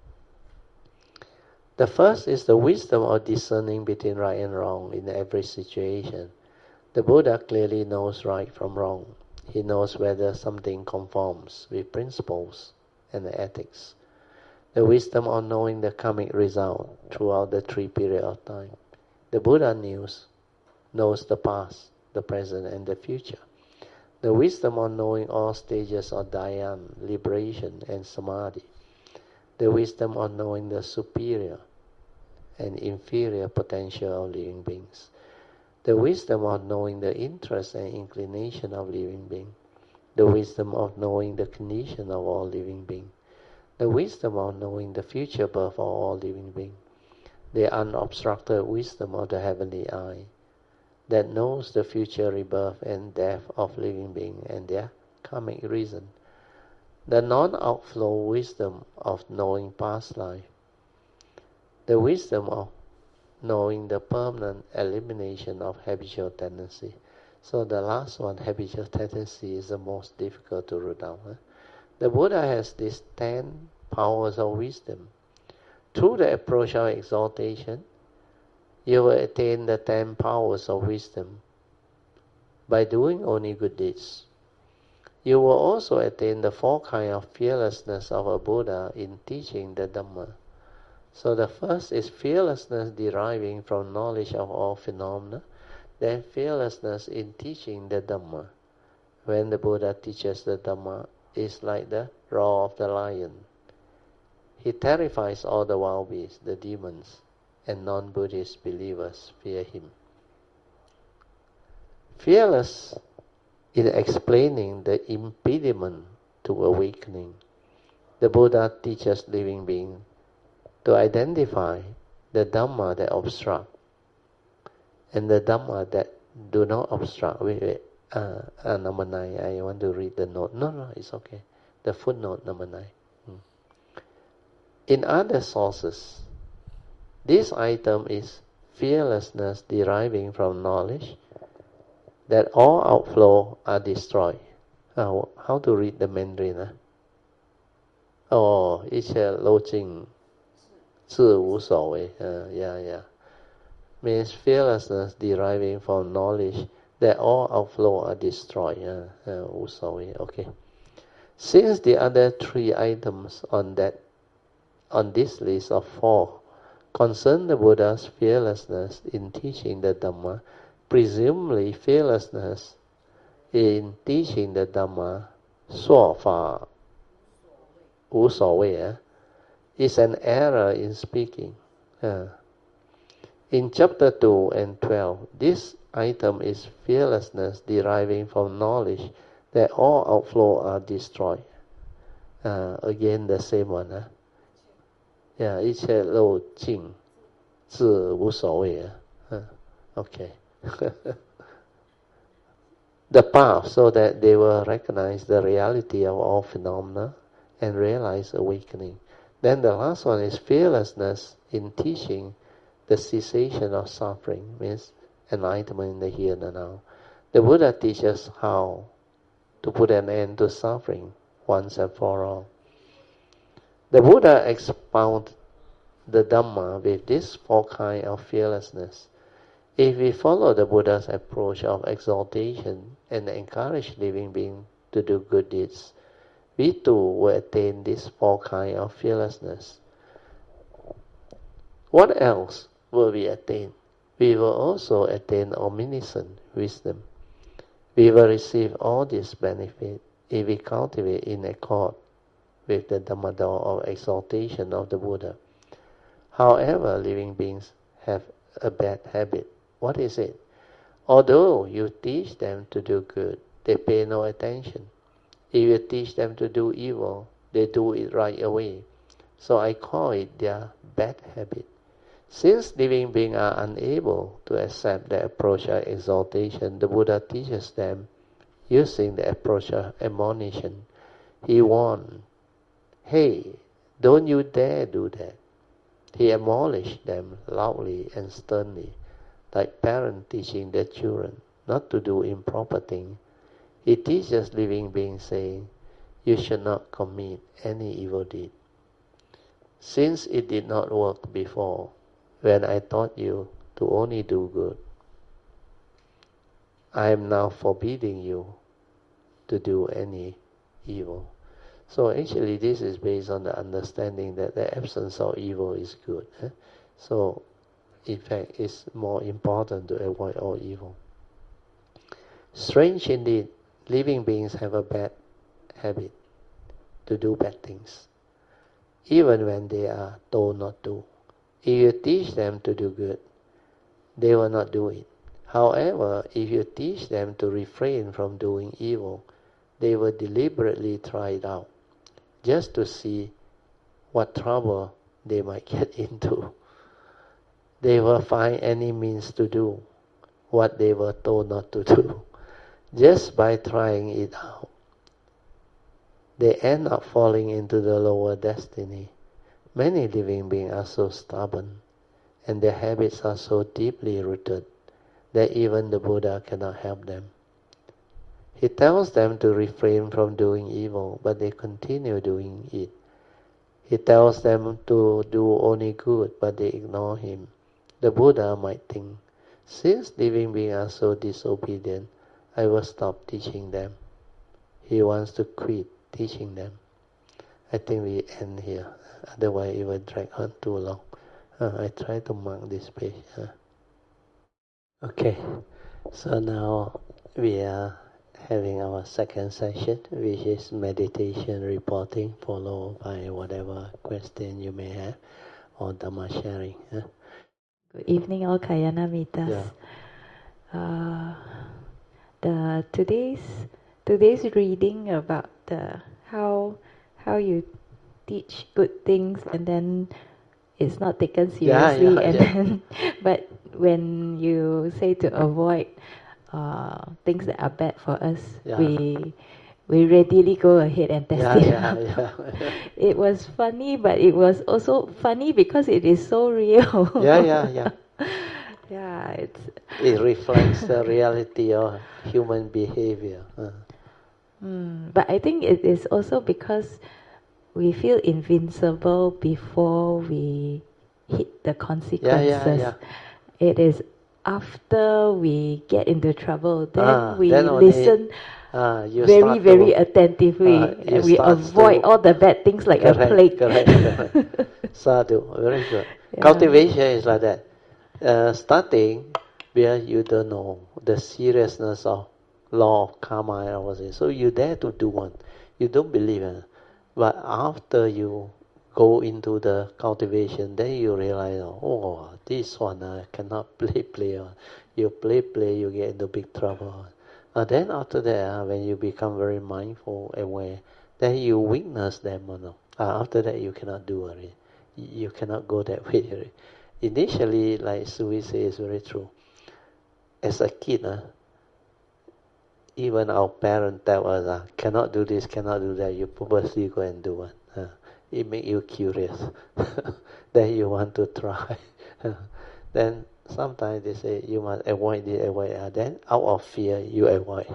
The first is the wisdom of discerning between right and wrong in every situation. The Buddha clearly knows right from wrong. He knows whether something conforms with principles and ethics. The wisdom of knowing the karmic result throughout the three periods of time. The Buddha knows, knows the past, the present, and the future. The wisdom of knowing all stages of dhyan, liberation, and samadhi. The wisdom of knowing the superior and inferior potential of living beings. The wisdom of knowing the interest and inclination of living beings. The wisdom of knowing the condition of all living beings. The wisdom of knowing the future birth of all living beings. The unobstructed wisdom of the heavenly eye that knows the future rebirth and death of living beings and their karmic reason. The non-outflow wisdom of knowing past life. The wisdom of knowing the permanent elimination of habitual tendency. So the last one, habitual tendency, is the most difficult to root out. Huh? The Buddha has these ten powers of wisdom. Through the approach of exaltation, you will attain the ten powers of wisdom by doing only good deeds. You will also attain the four kinds of fearlessness of a Buddha in teaching the Dhamma. So the first is fearlessness deriving from knowledge of all phenomena, then fearlessness in teaching the Dhamma. When the Buddha teaches the Dhamma, it's like the roar of the lion. He terrifies all the wild beasts, the demons, and non-Buddhist believers fear him. Fearless in explaining the impediment to awakening. The Buddha teaches living beings to identify the Dhamma that obstruct and the Dhamma that do not obstruct. Wait, wait. Uh, uh, number nine, I want to read the note. No, no, it's okay. The footnote, number nine. Hmm. In other sources, this item is fearlessness deriving from knowledge that all outflow are destroyed. Uh, how to read the Mandarin? Huh? 哦，一切漏尽是无所谓. Uh, yeah, yeah. Means fearlessness deriving from knowledge that all outflow are destroyed. Uh, uh, 无所谓. Okay. Since the other three items on that, on this list of four, concern the Buddha's fearlessness in teaching the Dhamma, presumably fearlessness in teaching the Dhamma, 说法无所谓, eh, is an error in speaking. Uh, in chapter two and twelve, this item is fearlessness deriving from knowledge that all outflow are destroyed. Uh, again, the same one. Eh? Yeah, 一切漏尽是无所谓. Eh? Uh, okay. The path so that they will recognize the reality of all phenomena and realize awakening. Then the last one is fearlessness in teaching the cessation of suffering, means enlightenment in the here and now. The Buddha teaches how to put an end to suffering once and for all. The Buddha expounded the Dhamma with this four kinds of fearlessness. If we follow the Buddha's approach of exaltation and encourage living beings to do good deeds, we too will attain this four kinds of fearlessness. What else will we attain? We will also attain omniscient wisdom. We will receive all these benefits if we cultivate in accord with the Dhammador of exaltation of the Buddha. However, living beings have a bad habit. What is it? Although you teach them to do good, they pay no attention. If you teach them to do evil, they do it right away. So I call it their bad habit. Since living beings are unable to accept the approach of exaltation, the Buddha teaches them using the approach of admonition. He warned, hey, don't you dare do that. He admonished them loudly and sternly, like parents teaching their children not to do improper things. He teaches living beings saying, you should not commit any evil deed. Since it did not work before, when I taught you to only do good, I am now forbidding you to do any evil. So actually this is based on the understanding that the absence of evil is good. Eh? So in fact it's more important to avoid all evil. Strange indeed, living beings have a bad habit to do bad things, even when they are told not to. If you teach them to do good, they will not do it. However, if you teach them to refrain from doing evil, they will deliberately try it out, just to see what trouble they might get into. They will find any means to do what they were told not to do, just by trying it out. They end up falling into the lower destiny. Many living beings are so stubborn, and their habits are so deeply rooted, that even the Buddha cannot help them. He tells them to refrain from doing evil, but they continue doing it. He tells them to do only good, but they ignore him. The Buddha might think, since living beings are so disobedient, I will stop teaching them. He wants to quit teaching them. I think we end here, otherwise it will drag on too long. Uh, I try to mark this page. Uh. Okay, so now we are having our second session, which is meditation reporting, followed by whatever question you may have or Dhamma sharing. Uh. Good evening, all Kayana Mitas. Yeah. Uh, the today's today's reading about the how how you teach good things and then it's not taken seriously, yeah, yeah, and yeah. then but when you say to avoid uh, things that are bad for us, yeah. we we readily go ahead and test yeah, it yeah, out. Yeah. It was funny, but it was also funny because it is so real. yeah, yeah, yeah. Yeah, it's. It reflects the reality of human behavior. Uh. Mm, but I think it is also because we feel invincible before we hit the consequences. Yeah, yeah, yeah. It is after we get into trouble, then ah, we then only, listen ah, you very, very to, attentively, ah, and we avoid to, all the bad things like correct, a plague. Correct, correct. Sadhu, very good. Yeah. Cultivation is like that. Uh, starting where you don't know the seriousness of law of karma, I was saying. So you dare to do one. You don't believe it. But after you go into the cultivation, then you realize, oh, this one I uh, cannot play, play. Uh. You play, play, you get into big trouble. Uh, then after that, uh, when you become very mindful, aware, then you witness them. Uh, no. uh, after that, you cannot do it. You cannot go that way. Initially, like Sui says, is very true. As a kid, uh, even our parents tell us, uh, cannot do this, cannot do that. You purposely go and do it. Uh, it makes you curious. Then you want to try. Then sometimes they say you must avoid it, avoid it. Then out of fear, you avoid.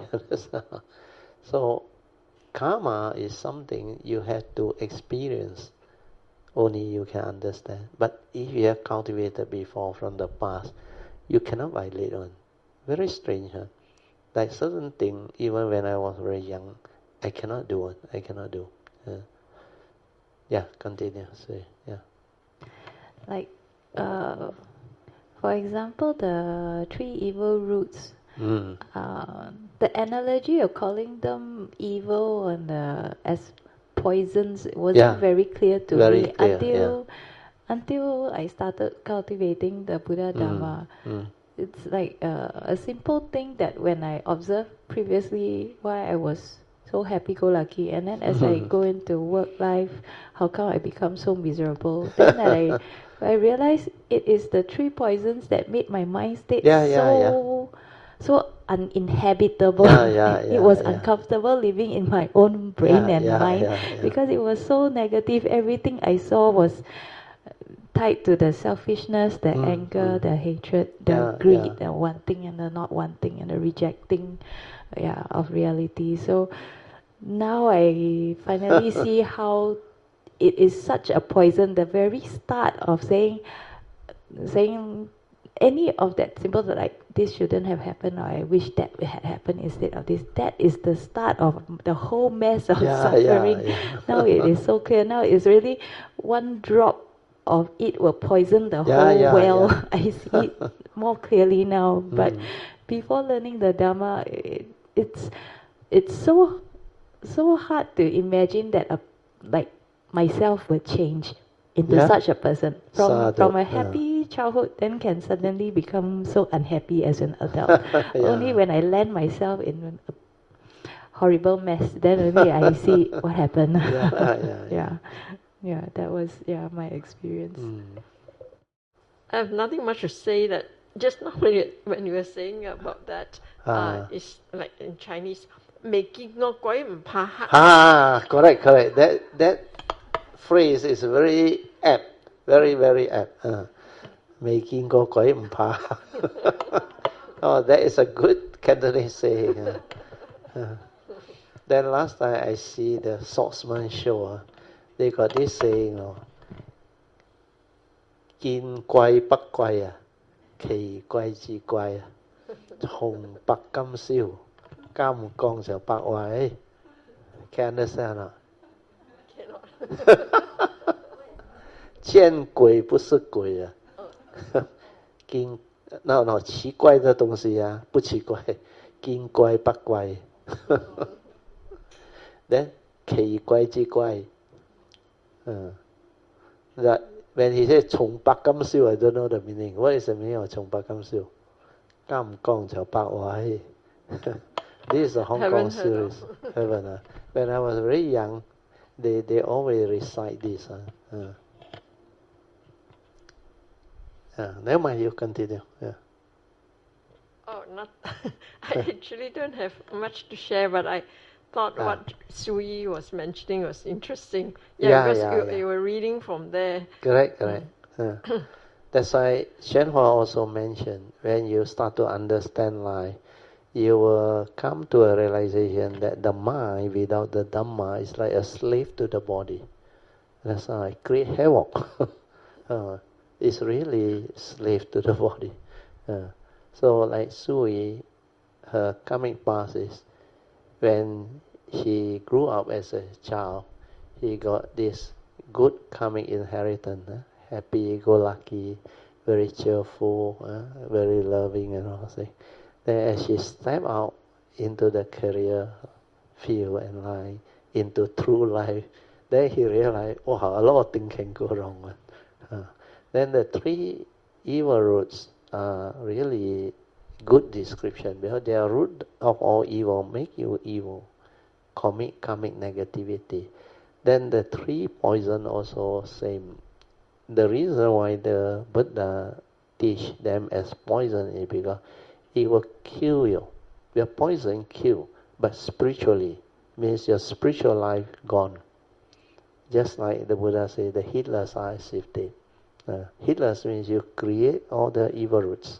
So karma is something you have to experience. Only you can understand. But if you have cultivated before from the past, you cannot violate one. Very strange, huh? Like certain thing, even when I was very young, I cannot do it. I cannot do. Uh, yeah, continue. Say, yeah. Like, uh, for example, the three evil roots. Mm. Uh, the analogy of calling them evil and uh, as poisons wasn't Yeah. very clear to very me clear, until yeah. until I started cultivating the Buddha Dharma. Mm. Mm. It's like uh, a simple thing that when I observed previously why I was so happy-go-lucky, and then as I go into work life, how come I become so miserable? Then I I realized it is the three poisons that made my mind state Yeah, yeah, so so uninhabitable. Yeah, yeah, It yeah, was yeah. uncomfortable living in my own brain Yeah, and yeah, mind yeah, yeah. because it was so negative. Everything I saw was tied to the selfishness, the Mm, anger, mm. the hatred, the Yeah, greed, yeah. the wanting and the not wanting and the rejecting, yeah, of reality. So now I finally see how it is such a poison. The very start of saying, saying any of that simple like this shouldn't have happened, or I wish that had happened instead of this. That is the start of the whole mess of Yeah, suffering. yeah, yeah. Now it is so clear. Now it's really one drop of it will poison the Yeah, whole yeah, well. yeah. I see it more clearly now. But Mm. before learning the Dharma, it, it's it's so so hard to imagine that a, like myself would change into Yeah. such a person from Sadhu, from a yeah. happy childhood, then can suddenly become so unhappy as an adult. Yeah. Only when I land myself in a horrible mess, then only I see what happened. Yeah, yeah, yeah. yeah, yeah. That was yeah my experience. Mm. I have nothing much to say. That just now when you when you were saying about that, uh, Ah. it's like in Chinese, 未見過鬼唔怕黑. Ah, correct, correct. That that phrase is very apt, very very apt. Uh, 未見過鬼唔怕黑. Oh, that is a good Cantonese saying. Uh. Uh, then last time I see the Swordsman show, uh, they got this saying, uh, 見貴不貴啊，奇貴至貴啊，紅白金燒，金剛就百位。Can understand 啊？ Cannot. 见鬼不是鬼啊，见那那奇怪的东西啊，不奇怪，见怪不怪。then 奇怪之怪，嗯，that when he said 重白金燒 I don't know the meaning. What is the meaning of 重白金燒？金剛就百位。This is a Hong Kong series. Haven't, uh, when I was very young, they they always recite this. Uh, uh. Uh, never mind, you continue. Yeah. Oh, not. I actually don't have much to share, but I thought Ah. what Sui was mentioning was interesting. Yeah, Yeah, because yeah, you, yeah. you were reading from there. Correct, correct. Uh, that's why Shen Hua also mentioned when you start to understand life, you will come to a realization that the mind without the Dhamma is like a slave to the body. That's why it create havoc. uh, it's really slave to the body. Uh, so like Sui, her coming past is when she grew up as a child, she got this good coming inheritance, uh, happy-go-lucky, very cheerful, uh, very loving and all that. Then as she stepped out into the career field and life, into true life, then he realized, wow, a lot of things can go wrong. Uh, then the three evil roots are really good description because they are root of all evil, make you evil, commit karmic negativity. Then the three poison also same. The reason why the Buddha teach them as poison is because it will kill you. Your poison kill, but spiritually means your spiritual life gone. Just like the Buddha said, the heedless are as if dead. Uh, heedless means you create all the evil roots.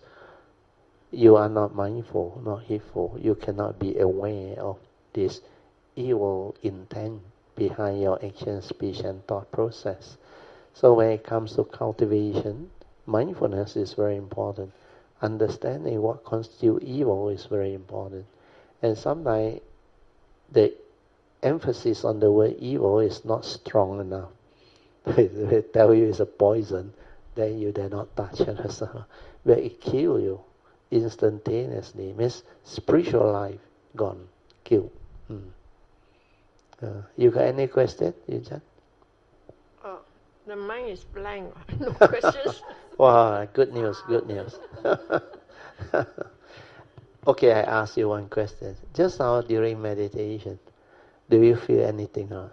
You are not mindful, not heedful. You cannot be aware of this evil intent behind your action, speech, and thought process. So when it comes to cultivation, mindfulness is very important. Understanding what constitutes evil is very important. And sometimes the emphasis on the word evil is not strong enough. They tell you it's a poison, then you dare not touch it. But it kills you instantaneously. Means spiritual life gone, killed. Mm. Uh, you got any question, Yujan? Oh, the mind is blank. No questions. Wow, good news, good news. Okay, I ask you one question. Just now during meditation, do you feel anything? Huh?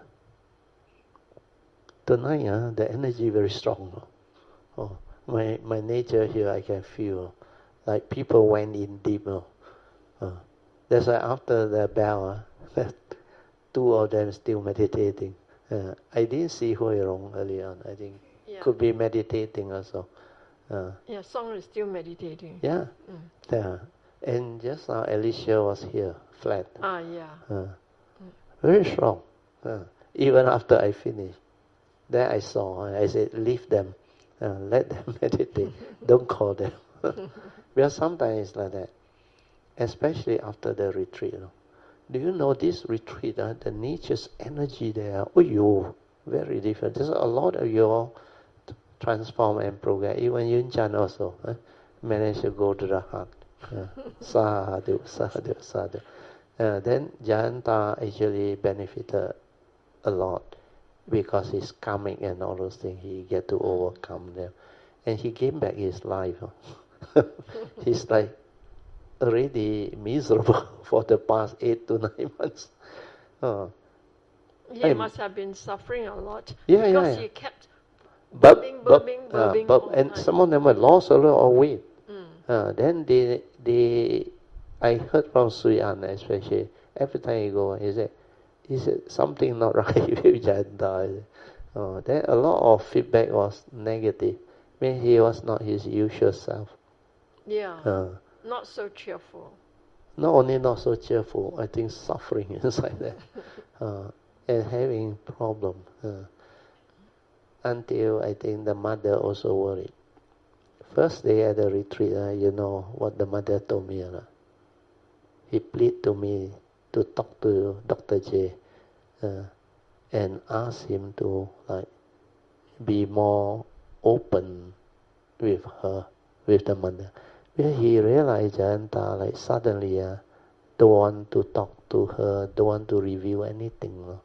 Tonight, uh, the energy very strong. Huh? Oh, my my nature here, I can feel like people went in deep. Uh, uh, that's why after the bell, uh, two of them still meditating. Uh, I didn't see Hui Rong early on. I think Yeah. could be meditating also. Uh, Yeah, Song is still meditating. yeah, Mm. yeah. And just now Alicia was here, flat. Ah, yeah. Uh, very strong. Uh, even after I finished. Then I saw, I said, leave them. Uh, let them meditate. Don't call them. Because sometimes it's like that. Especially after the retreat. You know. Do you know this retreat, uh, the nature's energy there, oh, you very different. There's a lot of your transform and progress. Even Yun Chan also uh, managed to go to the heart. Uh, sadhu, sadhu, sadhu. Uh, then Jayanta actually benefited a lot because he's coming and all those things. He get to overcome them. And he gave back his life. Huh? He's like already miserable for the past eight to nine months. Uh, He I'm- must have been suffering a lot. Yeah, yeah, because yeah. he kept Burp, burping, burp, burping, uh, burping. burp. all the And time. some of them had lost a lot of weight. Mm. Uh, then they, they, I heard from Sui An especially, every time he go, he said, he said something not right with Jayanta. Uh, then a lot of feedback was negative. I mean, he was not his usual self. Yeah. Uh, Not so cheerful. not only not so cheerful, I think suffering inside there, uh, and having problem. Uh, until I think the mother also worried. First day at the retreat, uh, you know what the mother told me. Uh, he pleaded to me to talk to Doctor J uh, and ask him to like be more open with her, with the mother. Because he realized Jayanta like suddenly uh, don't want to talk to her, don't want to reveal anything. No?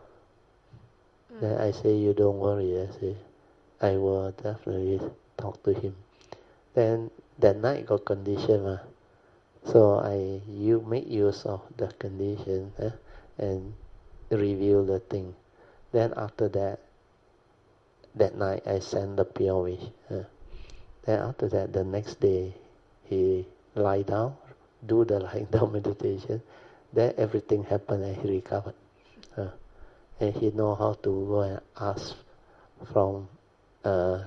Mm. Then I say, you don't worry. I say, I will definitely talk to him. Then that night got condition. Uh, so I you make use of the condition uh, and reveal the thing. Then after that, that night I send the pure wish. Uh, then after that, the next day, he lie down, do the lying down meditation. Then everything happened and he recovered. Uh, and he know how to go and ask from uh,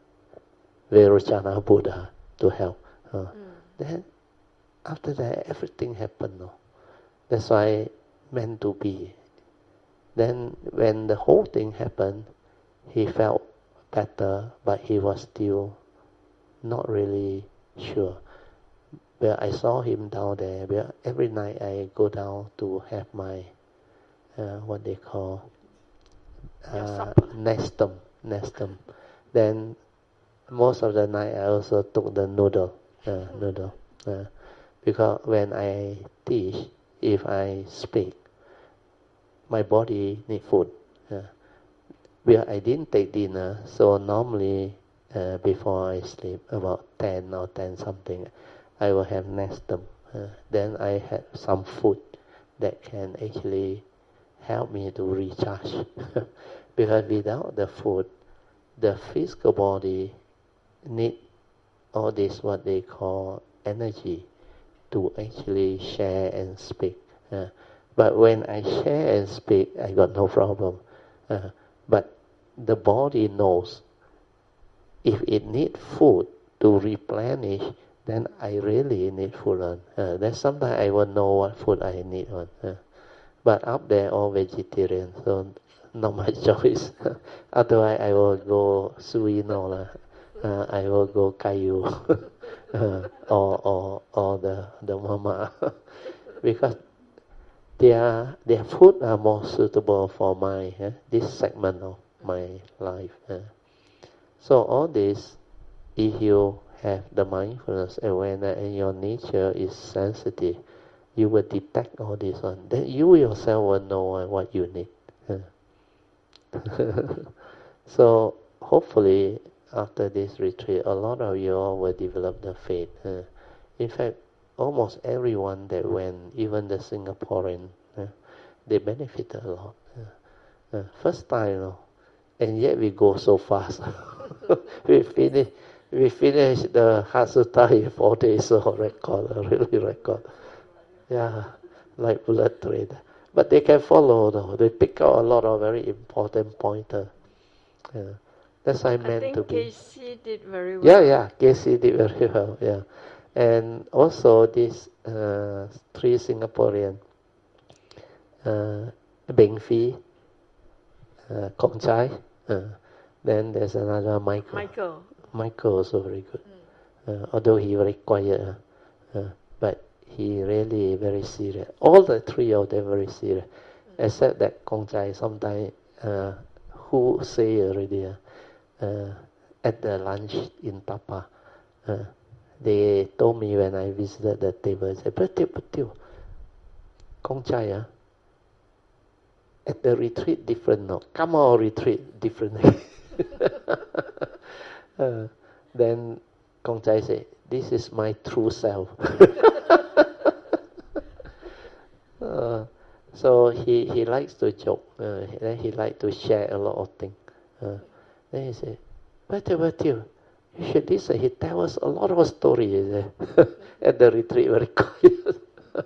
Vairochana Buddha to help. Uh, mm. Then after that, everything happened. No? That's why meant to be. Then when the whole thing happened, he felt better, but he was still not really sure. But I saw him down there. But every night I go down to have my uh, what they call uh, nestum, nestum. Then most of the night I also took the noodle, uh, noodle, uh, because when I teach, if I speak, my body need food. Uh, well, I didn't take dinner, so normally uh, before I sleep, about ten or ten something, I will have nestum. Uh, then I have some food that can actually help me to recharge. Because without the food, the physical body need all this what they call energy to actually share and speak. Uh, but when I share and speak, I got no problem. Uh, but the body knows if it needs food to replenish, then I really need food. Uh, then sometimes I won't know what food I need. On. Uh, but up there all vegetarian, so not much choice. Otherwise I will go suino, uh, I will go kayu, uh, or or or the the mama, because their their food are more suitable for my uh, this segment of my life. Uh. So all this, if you have the mindfulness awareness and your nature is sensitive, you will detect all this one. Then you yourself will know uh, what you need. Uh. So hopefully after this retreat, a lot of you all will develop the faith. Uh. In fact, almost everyone that went, even the Singaporean, uh, they benefited a lot. Uh. Uh, first time, you know, and yet we go so fast. we finish, we finish the Hatsuta in four days, so record, really record. Yeah, like bullet train. But they can follow, though. They pick out a lot of very important pointers. Yeah. That's what I meant I to think be. Casey did very well. Yeah, yeah, Casey did very well. Yeah, and also these uh, three Singaporean, uh, Beng Phi, uh, Kong Chai. Uh, then there's another Michael. Michael. Michael also very good. Mm. Uh, although he very quiet, uh, uh, but he really very serious. All the three of them very serious, mm. except that Kong Chai sometimes uh, who say already uh, uh, at the lunch in Tapa, uh, they told me when I visited the table, they said, Betul, betul, Kong Chai, uh, at the retreat different, no? Come on, retreat different. uh, then Kong Chai said, this is my true self. uh, so he, he likes to joke, uh, then he likes to share a lot of things. Uh, then he said, Betul, betul, you should listen. He tells us a lot of stories uh, at the retreat, very quiet.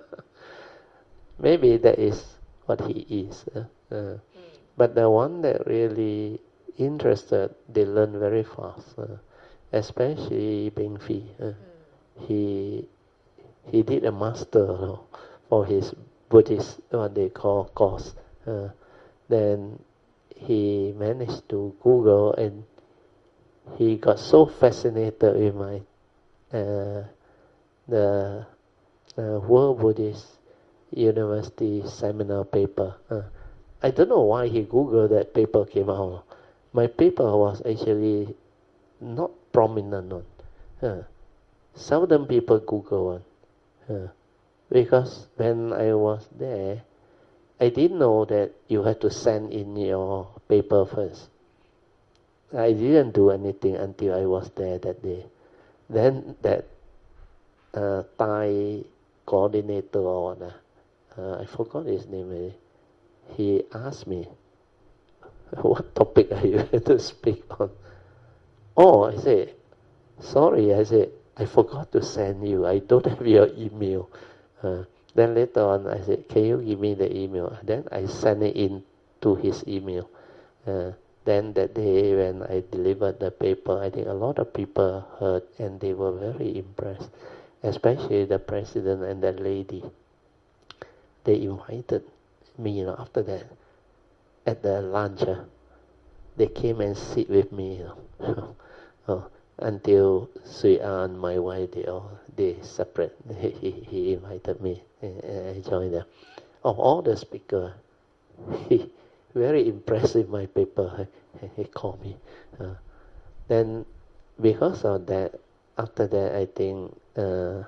Maybe that is what he is. Uh, uh. Mm. But the one that really interested, they learn very fast. Uh, especially Beng Phi. Uh, mm. He he did a master, you know, for his Buddhist, what they call course. Uh, then he managed to Google, and he got so fascinated with my uh, the uh, World Buddhist University seminar paper. Uh, I don't know why he Googled that paper came out. My paper was actually not prominent one. Uh, seldom people Google one. Uh, because when I was there, I didn't know that you had to send in your paper first. I didn't do anything until I was there that day. Then that uh, Thai coordinator or what, uh, I forgot his name already. He asked me, what topic are you going to speak on? Oh, I said, sorry, I said, I forgot to send you. I don't have your email. Uh, then later on, I said, can you give me the email? Then I sent it in to his email. Uh, then that day when I delivered the paper, I think a lot of people heard and they were very impressed, especially the president and that lady. They invited me, you know, after that, at the lunch. Uh, they came and sit with me, you know. Oh, until Sui and my wife, they all they separate. He, he, he invited me, and I joined them. Of all the speakers, he very impressed with my paper. He, he called me. Uh, then, because of that, after that, I think uh,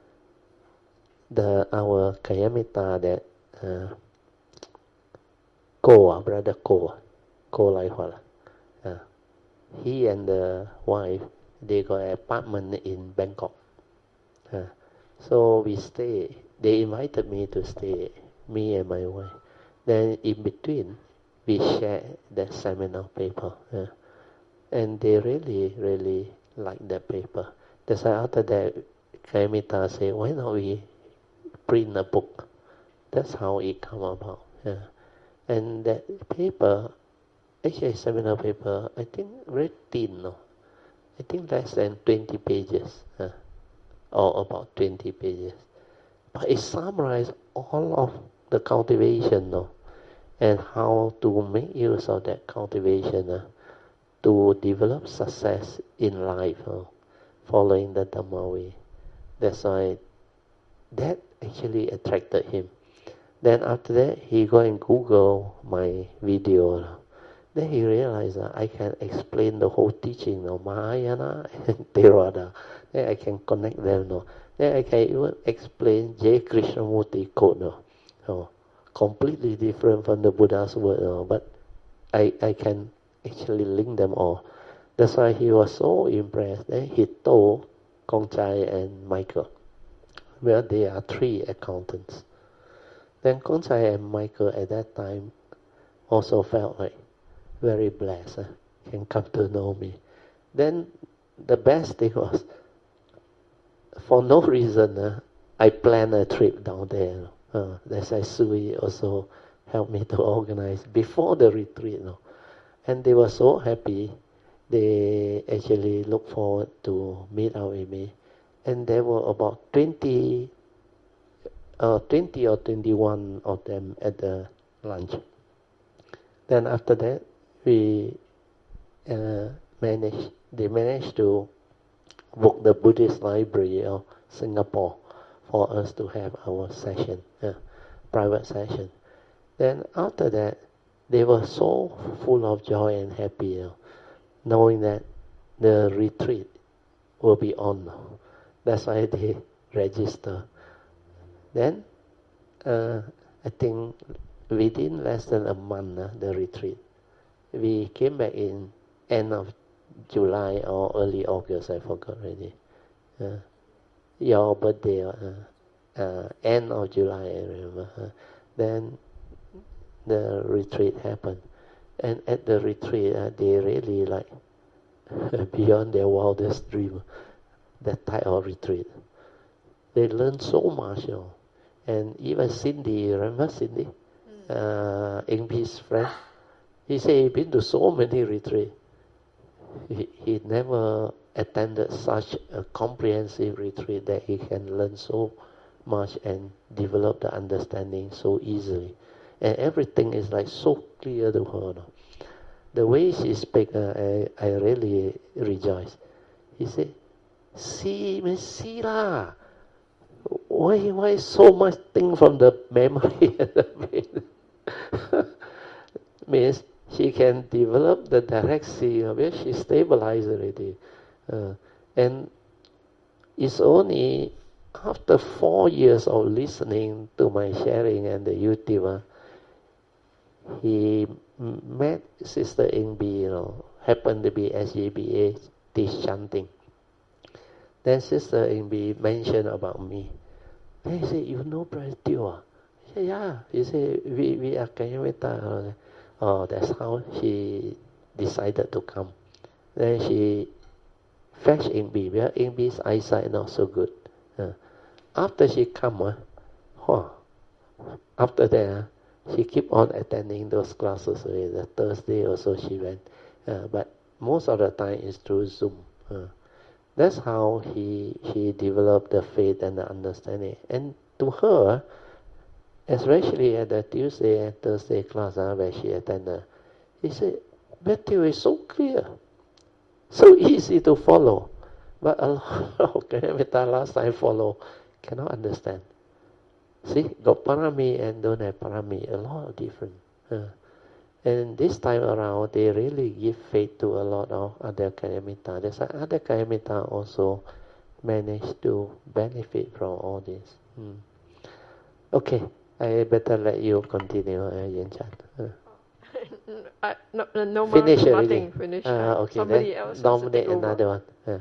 the our Kayamita that uh, Ko, brother Ko, Ko Lai Hua. Uh, he and the wife, they got an apartment in Bangkok. Uh, so we stay. They invited me to stay, me and my wife. Then in between, we share the seminar paper. Uh, and they really, really like that paper. That's why after that, Kayamita said, why not we print a book? That's how it come about. Uh, and that paper, actually seminar paper, I think very thin, no? I think less than twenty pages, uh, or about twenty pages. But it summarizes all of the cultivation, no? And how to make use of that cultivation uh, to develop success in life, uh, following the Dhamma way. That's why that actually attracted him. Then after that, he go and Google my video. Then he realized that I can explain the whole teaching of Mahayana and Theravada. Then I can connect them. No? Then I can even explain J. Krishnamurti quote. No? No? Completely different from the Buddha's word. No? But I, I can actually link them all. That's why he was so impressed. Then he told Kong Chai and Michael. Well, they are three accountants. Then Kong Chai and Michael at that time also felt like very blessed, uh, can come to know me. Then the best thing was, for no reason, uh, I planned a trip down there. Uh, that's why Sui also helped me to organize before the retreat. No? And they were so happy. They actually look forward to meet up with me. And there were about twenty, uh, twenty or twenty-one of them at the lunch. Then after that, we uh, managed, they managed to book the Buddhist Library of Singapore for us to have our session, uh, private session. Then after that, they were so full of joy and happy, you know, knowing that the retreat will be on. That's why they register. Then, uh, I think within less than a month, uh, the retreat, we came back in end of July or early August, I forgot already. Uh, your birthday, uh, uh, end of July, I remember. Uh, then the retreat happened. And at the retreat, uh, they really like, beyond their wildest dream, that type of retreat. They learned so much, you know. And even Cindy, remember Cindy? Mm. Uh, Ingbi's friend? He said he'd been to so many retreats. He, he never attended such a comprehensive retreat that he can learn so much and develop the understanding so easily. And everything is like so clear to her. No? The way she speaks, uh, I, I really rejoice. He said, see, miss, see lah. Why, why so much thing from the memory and the brain? Means she can develop the direct seeing of it. She stabilized already. Uh, and it's only after four years of listening to my sharing and the YouTube, uh, he met Sister Ingbi, you know, happened to be S G B A teach chanting. Then Sister Ingbi mentioned about me. Then he said, you know Brother Teo? I said, yeah. He said, we, we are Kayamita. Oh, that's how she decided to come. Then she fetched Ingbi, because Ingbi's eyesight not so good. Uh, after she come, uh, huh, after that, uh, she keep on attending those classes. Uh, the Thursday also she went. Uh, but most of the time is through Zoom. Uh, that's how he he developed the faith and the understanding. And to her, especially at the Tuesday and Thursday class uh, where she attended, he said, Matthew is so clear, so easy to follow. But a lot of Kayamita last time follow, cannot understand. See, got parami and don't have parami, a lot of different. Uh, and this time around, they really give faith to a lot of other Kayamita. There's other Kayamita also managed to benefit from all this. Hmm. Okay, I better let you continue, uh, Yen Chan. Uh. I, no, no, no Finish more, already. nothing. Finish. Uh, okay, Somebody then else has to nominate take over. another one. Uh.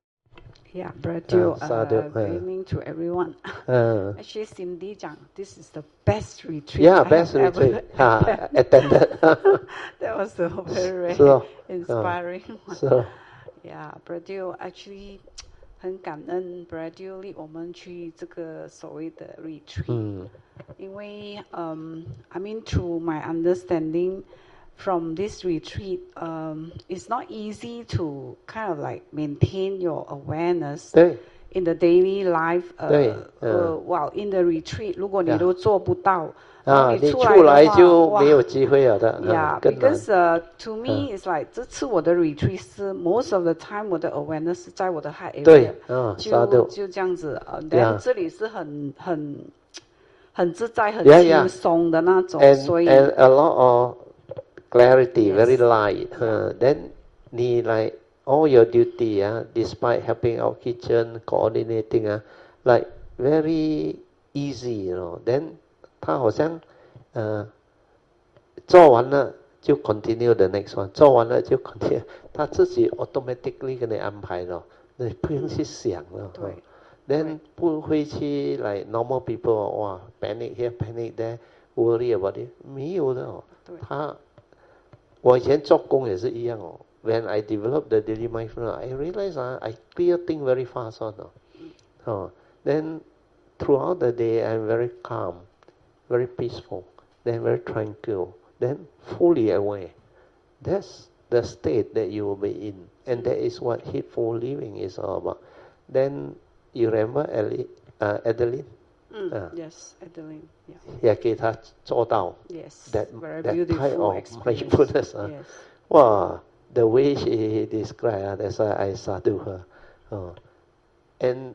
Yeah, Brother Teo, Uh, sadhu, uh, uh. good evening to everyone. Uh. Actually, Cindy Zhang, this is the best retreat Yeah, I best have retreat. ever Ha, attended. That was a very So, inspiring one. So, Yeah, Brother Teo, actually 很感恩 Brother Teo 领我们去这个所谓的 retreat，、 嗯， 因为 um I mean through my understanding from this retreat, um it's not easy to kind of like maintain your awareness 对 in the daily life. 对， 呃呃，哇 in the retreat 如果你都做不到，然后啊，你出出来来的话，哇就没有机会了的，啊 Yeah, 更难。 because uh, to me it's like 这次我的 retreat 是 most of the time 我的 awareness 是在我的 heart 对 area，， 啊， 就沙度， 就这样子，呃 Yeah. ，then 这里是很很很自在、很 Yeah, yeah. 轻松的那种， and 所以 and a lot of clarity, Yes. very light. Uh, then 你 like all your duty, uh, despite helping out kitchen, coordinating, uh, like very easy, you know. Then 他好像呃做完了就 continue the next one， 做完了就 continue， 他自己 automatically 给你安排了，你不用去想了。 对。 Then 不会去 like normal people 哇 panic here panic there worry about it， 没有的哦。 对。 他我以前做工也是一样哦。When I developed the daily mindfulness, I realized uh, I clear things very fast on. Uh. Oh, then throughout the day I'm very calm, very peaceful, then very tranquil, then fully aware. That's the state that you will be in, and that is what heedful living is all about. Then you remember Ellie, uh, Adeline? 嗯、 uh, yes, Adeline, yeah. 也给他做到 Yes, that, very that beautiful type of experience. mindfulness. Uh. Yes. Wow, the way she described, uh, that's why I sadhu her. Uh, and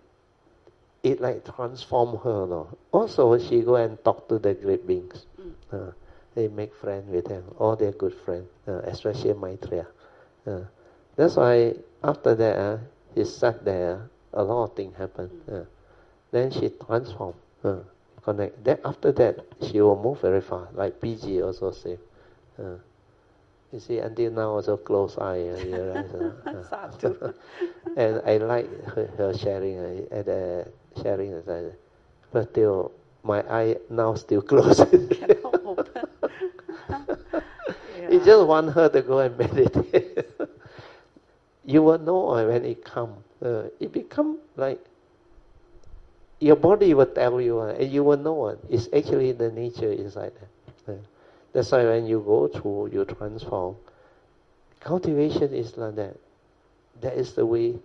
it like transformed her. No? Also, she go and talk to the great beings. Mm. Uh, they make friends with them, all their good friends, uh, especially Maitreya. Uh, that's why after that, uh, he sat there, a lot of things happened. Uh, then she transformed, uh, connect. Then after that, she will move very fast, like P G also said. Uh, you see, until now also close eye. Uh, you realize, uh, Sadhu. and I like her, her sharing, uh, at the sharing, uh, but still, my eye now still closed. Cannot open. You just want her to go and meditate. You will know uh, when it comes. Uh, it become like your body will tell you, uh, and you will know it. It's actually the nature inside there. Uh, that's why when you go through, you transform. Cultivation is like that. that is the way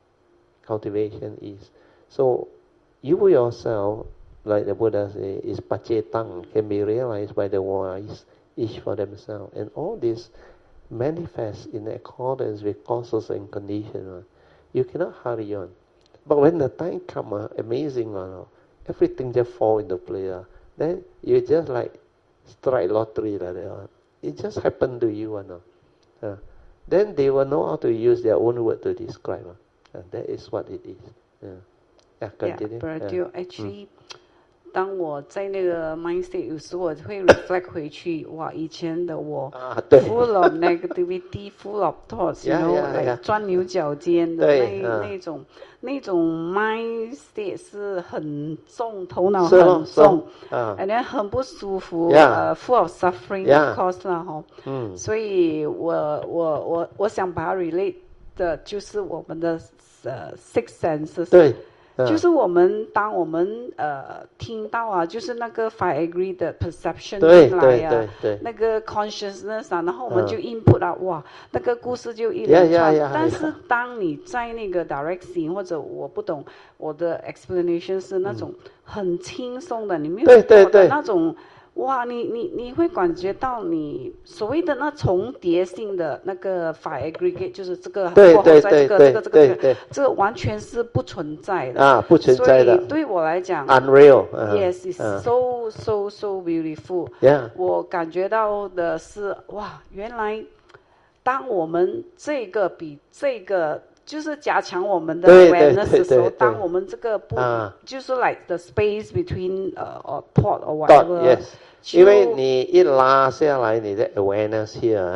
cultivation is. So you yourself, like the Buddha says, is pacetang, can be realized by the wise, each for themselves. And all this manifests in accordance with causes and conditions. You cannot hurry on. But when the time comes, uh, amazing one, uh, everything just fall into place. Uh, then you just like strike lottery like that. Uh, it just happened to you. Uh, uh, then they will know how to use their own word to describe. Uh, uh, that is what it is. Uh, yeah, continue. Yeah, but uh, you actually, 当我在那个 mindset， 有时我会 reflect 回去，哇，以前的我啊，对 full of negativity, full of thoughts，you Yeah, know， yeah, like yeah. 钻牛角尖的对那嗯那种那种 mindset 是很重，头脑是咯很重， 是啊 and then 很不舒服， Yeah. 呃 full of suffering Yeah. of course 啦，哈， 嗯所以我我我我想把它 relate 的就是我们的呃 six senses。 对，啊就是我们当我们呃听到啊，就是那个 five agree 的 perception 对进来对啊对对， 那个 consciousness 啊，然后我们嗯就 input 啊，哇，那个故事就一 Yeah, 连串。 yeah, yeah, 但是 yeah. 当你在那个 direct scene 或者我不懂我的 explanation 是那种很轻松的，你没有对对我的对那种。哇，你你你会感觉到你所谓的那重叠性的那个 five aggregate， 就是这个对过后再对对对这个这个这个这个对对， 这个完全是不存在的。 啊，不存在的所以对我来讲 ，unreal，啊 ，yes, it's 啊 so so so beautiful。 ，yeah， 我感觉到的是，哇，原来当我们这个比这个就是加强我们的对对 awareness 对的时候， 对对当我们这个不啊就是 like the space between 呃、uh, or thought or thought whatever， yes， 就因为你一拉下来，你的 awareness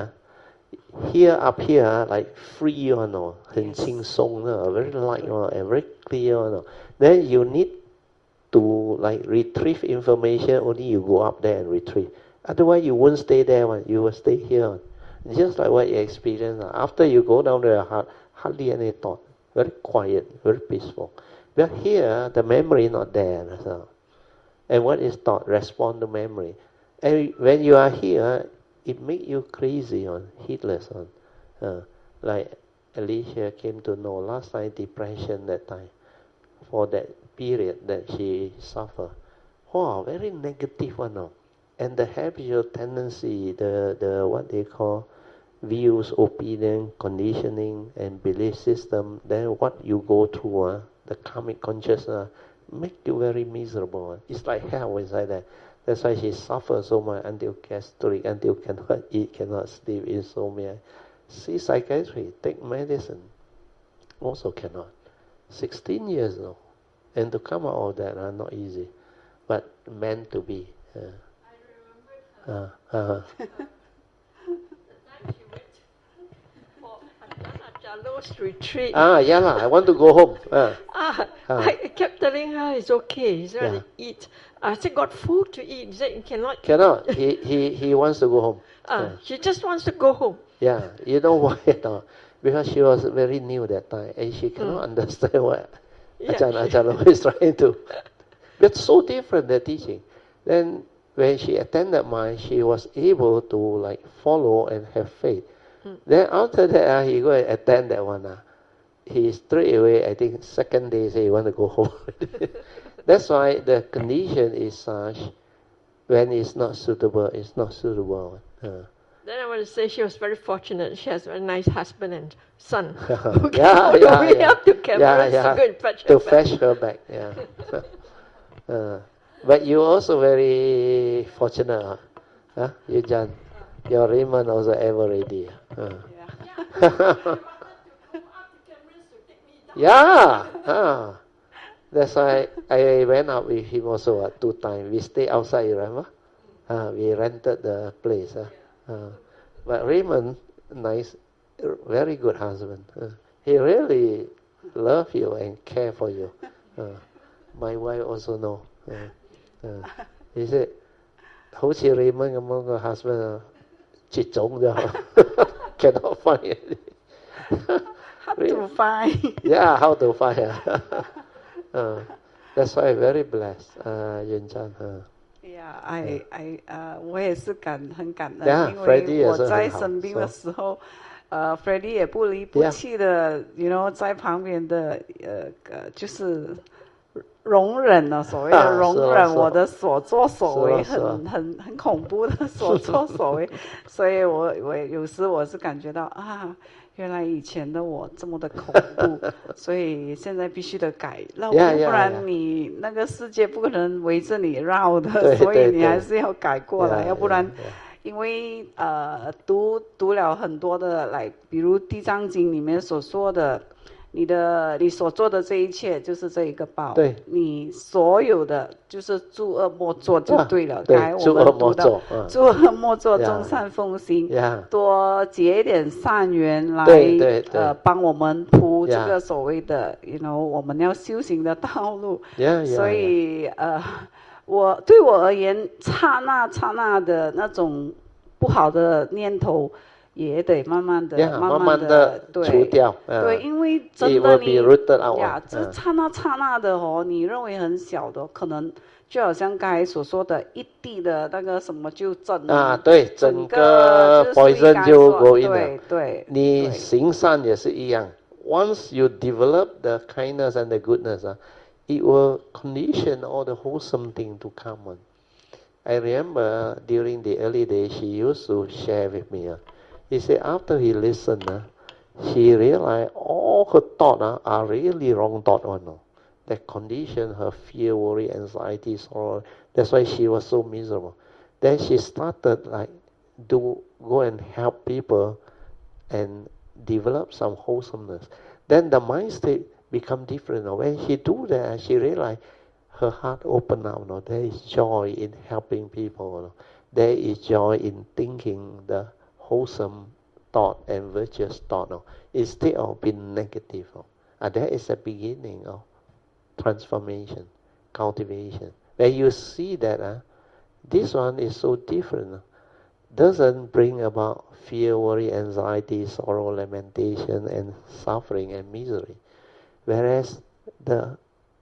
here。Here up here like free one, oh, 很轻松的 very light one, and very clear one. Then you need to like retrieve information. Only you go up there and retrieve. Otherwise, you won't stay there one. You will stay here one. Just like what you experience. After you go down there, hardly any thought. Very quiet, very peaceful. But here, the memory not there. So. And what is thought? Respond to memory. And when you are here, it make you crazy on, heedless on. Uh, like Alicia came to know last time, depression that time. For that period that she suffered. Wow, very negative one. No? And the habitual tendency, the, the what they call views, opinion, conditioning, and belief system, then what you go through, uh, the karmic consciousness, uh, make you very miserable. Uh. It's like hell inside there. That's why she suffers so much until gastric, until cannot eat, cannot sleep, insomnia. See psychiatrist, take medicine. Also cannot. sixteen years now. And to come out of that, uh, not easy. But meant to be. Uh, I remembered her. uh, uh, the time she went for Ajahn Ajahlo's retreat. ah, yeah lah, I want to go home. Uh, Ah, Ah. I kept telling her it's okay. He's ready Yeah. to eat. I said, got food to eat. He said, you cannot. cannot. He, he, he wants to go home. Ah, Uh, she just wants to go home. yeah, you know why? No? Because she was very new that time and she cannot Mm. understand what Yeah. Ajahn Ajahn is trying to. But so different, the teaching. Then when she attended mine, she was able to like follow and have faith. Mm. Then after that, uh, he go and attend that one. Uh, he straight away, I think, second day, say he want to go home. That's why the condition is such, when it's not suitable, it's not suitable. Uh, Then I want to say she was very fortunate. She has a very nice husband and son who came yeah, all the yeah, way yeah. up to Cameron yeah, to go and fetch her to back. fetch her back. Yeah. uh, but you also very fortunate, huh? Huh? You John, your Raymond also ever ready. Uh. Yeah. yeah. Uh. That's why I went out with him also uh, two times. We stay outside, remember? Uh, we rented the place. Uh. Uh. But Raymond, nice, very good husband. Uh. He really love you and care for you. Uh. My wife also know. Uh. Uh. He said, 好似 Raymond 咁樣個 husband 啊，絕種咗，cannot find it. Hard to find. Yeah, how to find it? uh, that's why very blessed, uh, Yun Chan. Uh. Yeah, I I 呃，我也是感很感恩 Yeah, 因 Freddie 为也我在是很好生病的 ，so- 时候， 呃，Freddie 也不离不弃的 ，you know，在旁边的呃呃，就是容忍了所谓的容忍我的所作所为，很很很恐怖的所作所为，所以我我有时我是感觉到啊。原来以前的我这么的恐怖，所以现在必须得改，要不然你那个世界不可能围着你绕的，所以你还是要改过来，要不然，因为呃读读了很多的，来，比如《地藏经》里面所说的。你的你所做的这一切就是这一个报， 对， 你所有的就是诸恶莫作就对了。 对， 刚才我们读到诸恶莫作，众善奉行，多结一点善缘来， 对对对呃，帮我们铺这个所谓的 ，you know， 我们要修行的道路。所以呃，我对我而言，刹那刹那的那种不好的念头。也得慢慢的、 yeah, 慢慢的除掉。 对，因为真的你呀，这刹那刹那的哦，你认为很小的，可能就好像刚才所说的，一滴的那个什么就整啊，对，整个 poison 就过in了。 对对， 你行善也是一样。Once you develop the kindness and the goodness, uh, it will condition all the wholesome thing to come on. I remember during the early days, she used to share with me. Uh, He said after he listened, uh, she realized all her thoughts uh, are really wrong thoughts. Uh, no? That condition her fear, worry, anxiety, sorrow. That's why she was so miserable. Then she started like do go and help people and develop some wholesomeness. Then the mind state become different. Uh. When she do that, she realized her heart opened up. Uh, there is joy in helping people. Uh. There is joy in thinking the wholesome thought and virtuous thought no? Instead of being negative. No? And that is the beginning of transformation, cultivation. When you see that uh, this one is so different, uh, doesn't bring about fear, worry, anxiety, sorrow, lamentation, and suffering and misery. Whereas the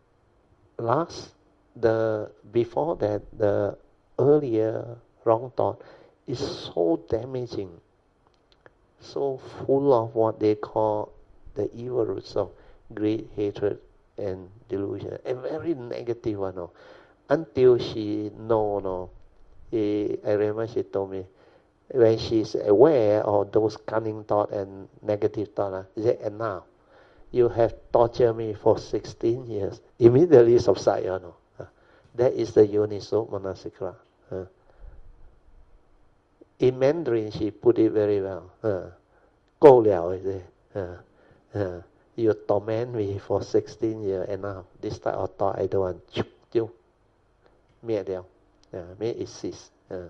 last, the before that, the earlier wrong thought is so damaging, so full of what they call the evil roots of greed, hatred, and delusion. A very negative one. No? Until she know, no, he, I remember she told me, when she's aware of those cunning thoughts and negative thoughts, she said, and now, you have tortured me for sixteen years. Immediately subside. You know? uh, that is the Yoniso Manasikara. Uh, In Mandarin, she put it very well. Uh, 够了, is it? Uh, uh, you torment me for sixteen years, and now this type of thought I don't want. 就灭掉, uh, may it cease. Uh,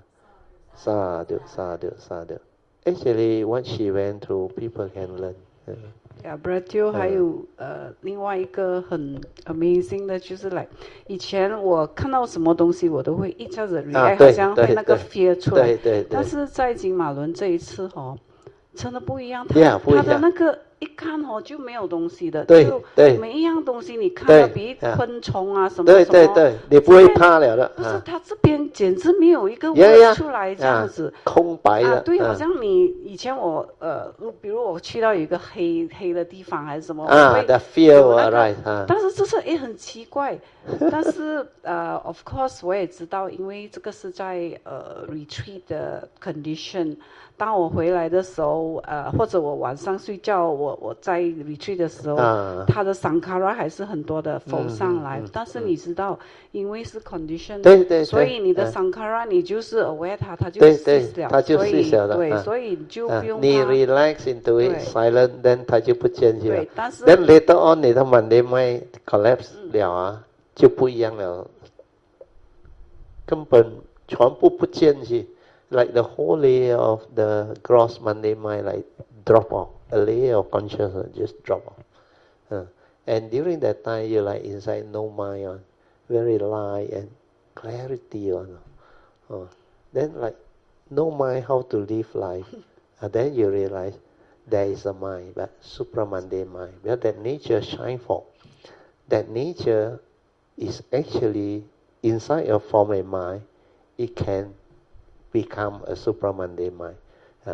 sadhu, sadhu, sadhu. Actually, what she went through, people can learn. Uh, Yeah, Brad Teo 还有呃另外一个很 amazing 的就是来，以前我看到什么东西我都会一下子 react，、啊、好像会那个 fear 出来， 对对对， 但是在金马伦这一次哦，真的不一样，他 yeah, 不一样他的那个一看哦就没有东西的， 对就对每一样东西你看到比昆虫啊什么对什么， 对对，你不会怕了的。 不是，他这边简直没有一个 word 出来这样子， 空白的。 啊，对，好像你以前我呃，比如我去到有一个黑黑的地方还是什么， 啊，the fear will arise， 但是这是也很奇怪，但是呃 ，of course 我也知道，因为这个是在呃 retreat 的 condition。当我回来的时候，呃，或者我晚上睡觉，我我在 retreat 的时候，啊、他的 sankara 还是很多的浮上来。嗯嗯嗯、但是你知道，因为是 condition， 对对， 所以你的 sankara 你就是 aware 它，它就 cease 了， 它就 cease 了的。 对，所以你就不用怕。 你 relax into it silent， then 它就不见去了。 对，但是 then later on 你的 Monday mind collapse 了啊，就不一样了，根本全部不见去。Like the whole layer of the gross Monday mind, like drop off. A layer of consciousness just drop off. Uh, and during that time, you're like inside no mind on, very light and clarity on. Uh, then like no mind how to live life. And then you realize there is a mind, but supra Monday mind. But that nature shine forth. That nature is actually inside a form of mind. It can become a supramundane mind. Uh,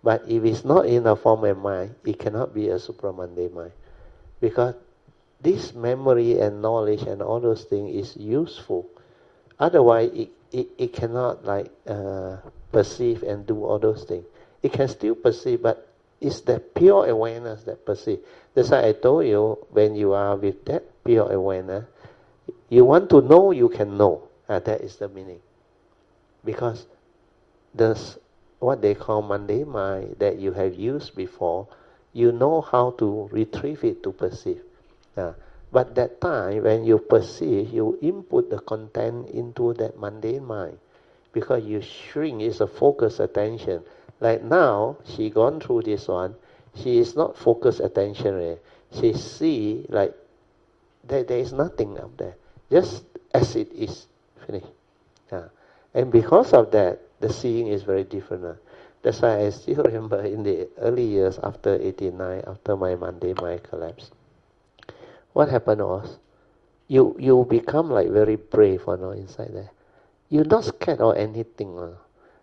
But if it's not in a form of mind, it cannot be a supramundane mind. Because this memory and knowledge and all those things is useful. Otherwise, it, it, it cannot like uh, perceive and do all those things. It can still perceive, but it's that pure awareness that perceives. That's why I told you, when you are with that pure awareness, you want to know, you can know. Uh, that is the meaning. Because there's what they call mundane mind that you have used before, you know how to retrieve it to perceive. Uh, but that time when you perceive, you input the content into that mundane mind. Because you shrink, it's a focused attention. Like now, she gone through this one, she is not focused attention already. She see like that there is nothing up there. Just as it is. Finished. Uh, and because of that, the seeing is very different. Uh. That's why I still remember in the early years after eighty-nine, after my mundane mind collapsed, what happened was, you you become like very brave, you know, inside there. You're not scared of anything. Uh.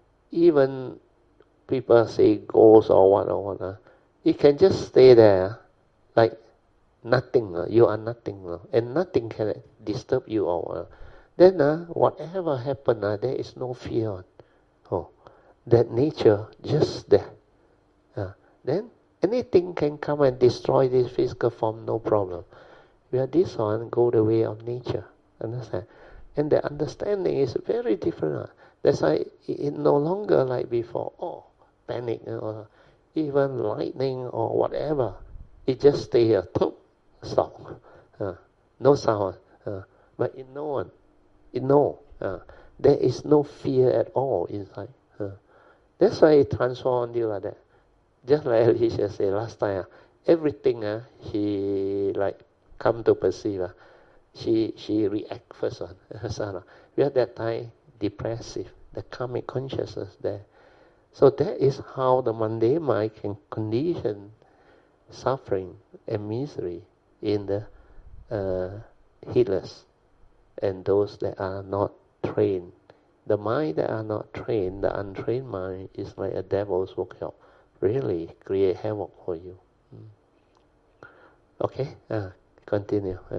Even people say ghosts or what or what, uh, you can just stay there like nothing. Uh. You are nothing. Uh. And nothing can disturb you or uh. Then uh, whatever happen, uh, there is no fear. Oh, that nature just there. Uh, then anything can come and destroy this physical form, no problem. Where this one go the way of nature. Understand? And the understanding is very different. Uh. That's why it, it no longer like before, oh, panic or even lightning or whatever. It just stay here, poof, stop. Uh, no sound. Uh, but in no one. In no. Uh, there is no fear at all inside. Uh, that's why it transforms you like that. Just like Alicia said last time, uh, everything uh, she like come to perceive, uh, she she react first on. We at that time depressive, the karmic consciousness there. So that is how the mundane mind can condition suffering and misery in the uh, heedless and those that are not trained. The mind that are not trained, the untrained mind, is like a devil's workshop. Really create havoc for you. Mm. Okay, uh, continue. Uh.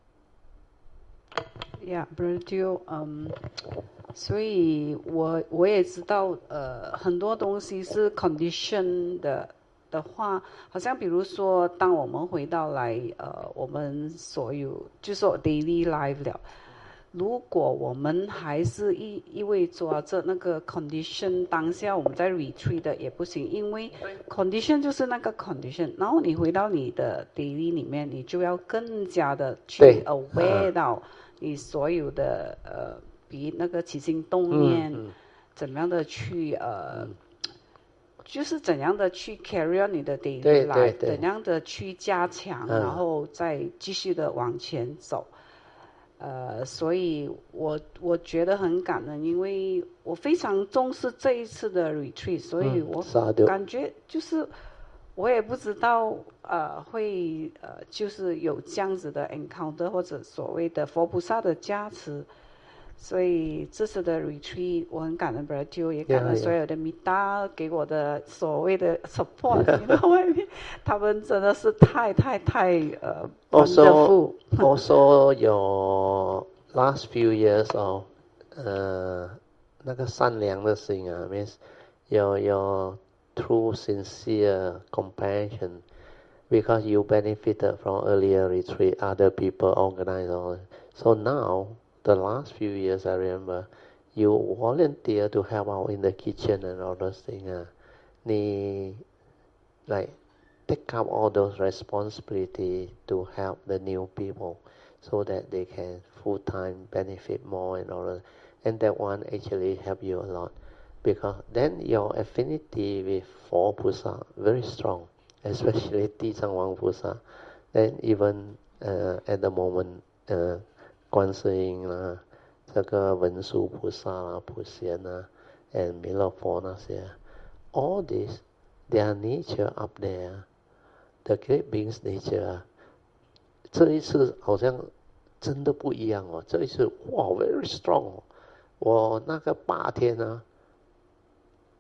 Yeah, Brother Joe, 嗯、um, 所以我我也知道，呃，很多东西是 condition 的的话，好像比如说，当我们回到来，呃，我们所有就说 daily life 了。如果我们还是一一味抓着那个 condition， 当下我们在 retreat 的也不行，因为 condition 就是那个 condition， 然后你回到你的 daily 里面，你就要更加的去 aware 到你所有的呃，比那个起心动念，嗯嗯、怎么样的去呃。嗯就是怎样的去 carry on 你的 daily life， 怎样的去加强，嗯、然后再继续的往前走。呃，所以我我觉得很感恩，因为我非常重视这一次的 retreat， 所以我感觉就是我也不知道呃会呃就是有这样子的 encounter 或者所谓的佛菩萨的加持。所以这次的 retreat 我很感恩 Brother Joe， 也感恩所有的 Mita 给我的所谓的 support， 你知道外面他们真的是太太太呃 wonderful。 Also your last few years of 呃那个善良的心啊 means your your true sincere compassion because you benefited from earlier retreat, other people organize all. So now the last few years, I remember, you volunteer to help out in the kitchen and all those things. Uh. 你 like take up all those responsibility to help the new people so that they can full time benefit more and all that. And that one actually help you a lot because then your affinity with Four Pusa very strong, especially Ti Chang Wang Pusa. Then even uh, at the moment. Uh, 观世音啦，这个文殊菩萨啦、普贤啦 and 弥勒佛那些 all this, their nature up there, the great beings nature, 这一次好像真的不一样哦，这一次哇 very strong 哦，我那个八天啊，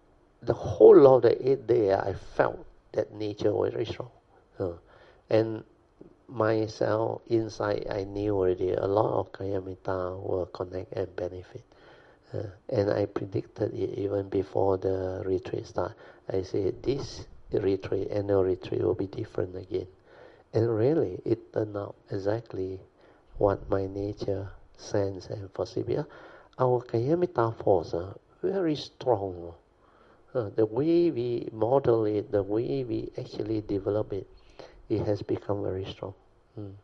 the whole of the eight day, I felt that nature was very strong. Uh, and myself, inside, I knew already a lot of Kayamita will connect and benefit. Uh, and I predicted it even before the retreat start. I said, this retreat, annual retreat, will be different again. And really, it turned out exactly what my nature sense and foresee. Our Kayamita force are very strong. Uh, the way we model it, the way we actually develop it, it has become very strong. Mm.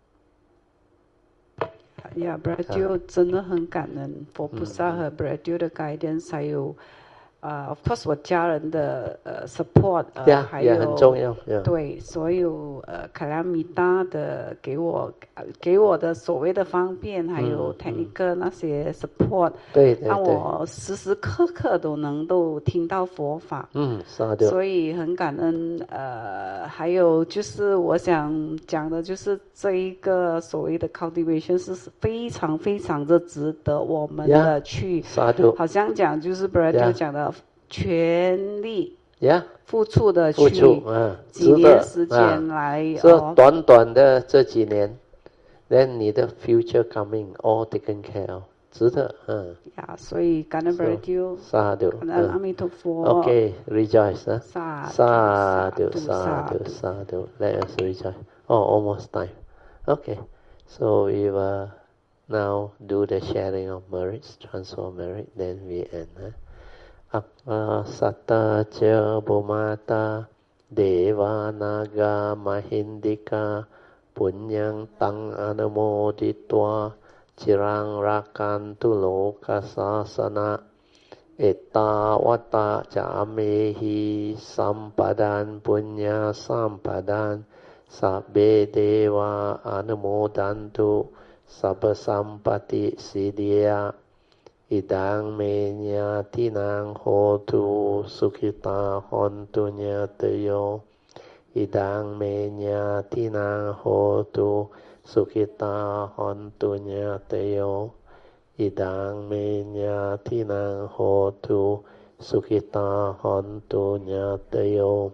Yeah, Brad 真的很感恩佛菩萨和 Brad 的 guidance， 还有呃 of course 我家人的呃 support， 呃 Yeah, 还 yeah, 有很重要 yeah. 对所有呃卡拉米达的给我给我的所谓的方便，还有 technical 那些 support， 对对对， 让我时时刻刻都能够听到佛法。 嗯，是的。 所以很感恩。呃，还有就是我想讲的，就是这一个所谓的 cultivation 是非常非常的值得我们的去， yeah, 好像讲就是 Brad 就讲的全力 yeah, 付出的去， 付出，嗯， 几年时间来， 这短短的这几年 ，then 你的 future coming all taken care of， 值得，嗯。 呀，所以感恩 Brad， 感恩阿弥陀佛。 Okay, rejoice, huh? 萨度萨度萨度 Let us rejoice. Oh, almost time. Okay, so we will now do the sharing of merits, transfer of merit, then we end. Huh? Appa satta cha bhumata deva naga mahindika punyang tang anumoditva chirang rakantu loka sasana etta vata camehi sampadan punya sampadan sabbe deva anumodantu sabba sampati siddhya idang menya tinang hotu sukhita hontu nyatayo idang menya tinang hotu sukhita hontu nyatayo idang menya tinang hotu sukhita hontu nyatayo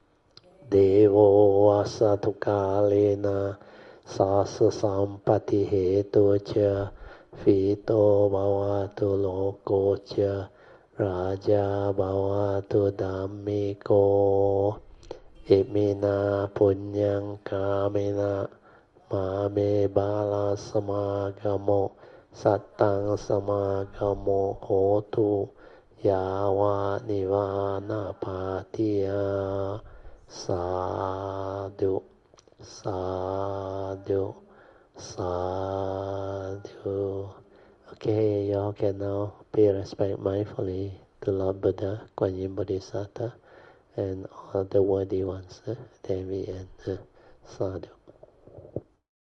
devo asatu kalena sasa sampati hetu cha Fito bhavatu loko cha raja bhavatu dhammiko imina punyang kamena mame bala samagamo sattang samagamo hotu yawa nivana patiya sadhu sadhu Sadhu. Okay, y'all can now pay respect mindfully to Lord Buddha, Kuan Yin Bodhisattva, and all the worthy ones. Eh? Then we end. Eh? Sadhu.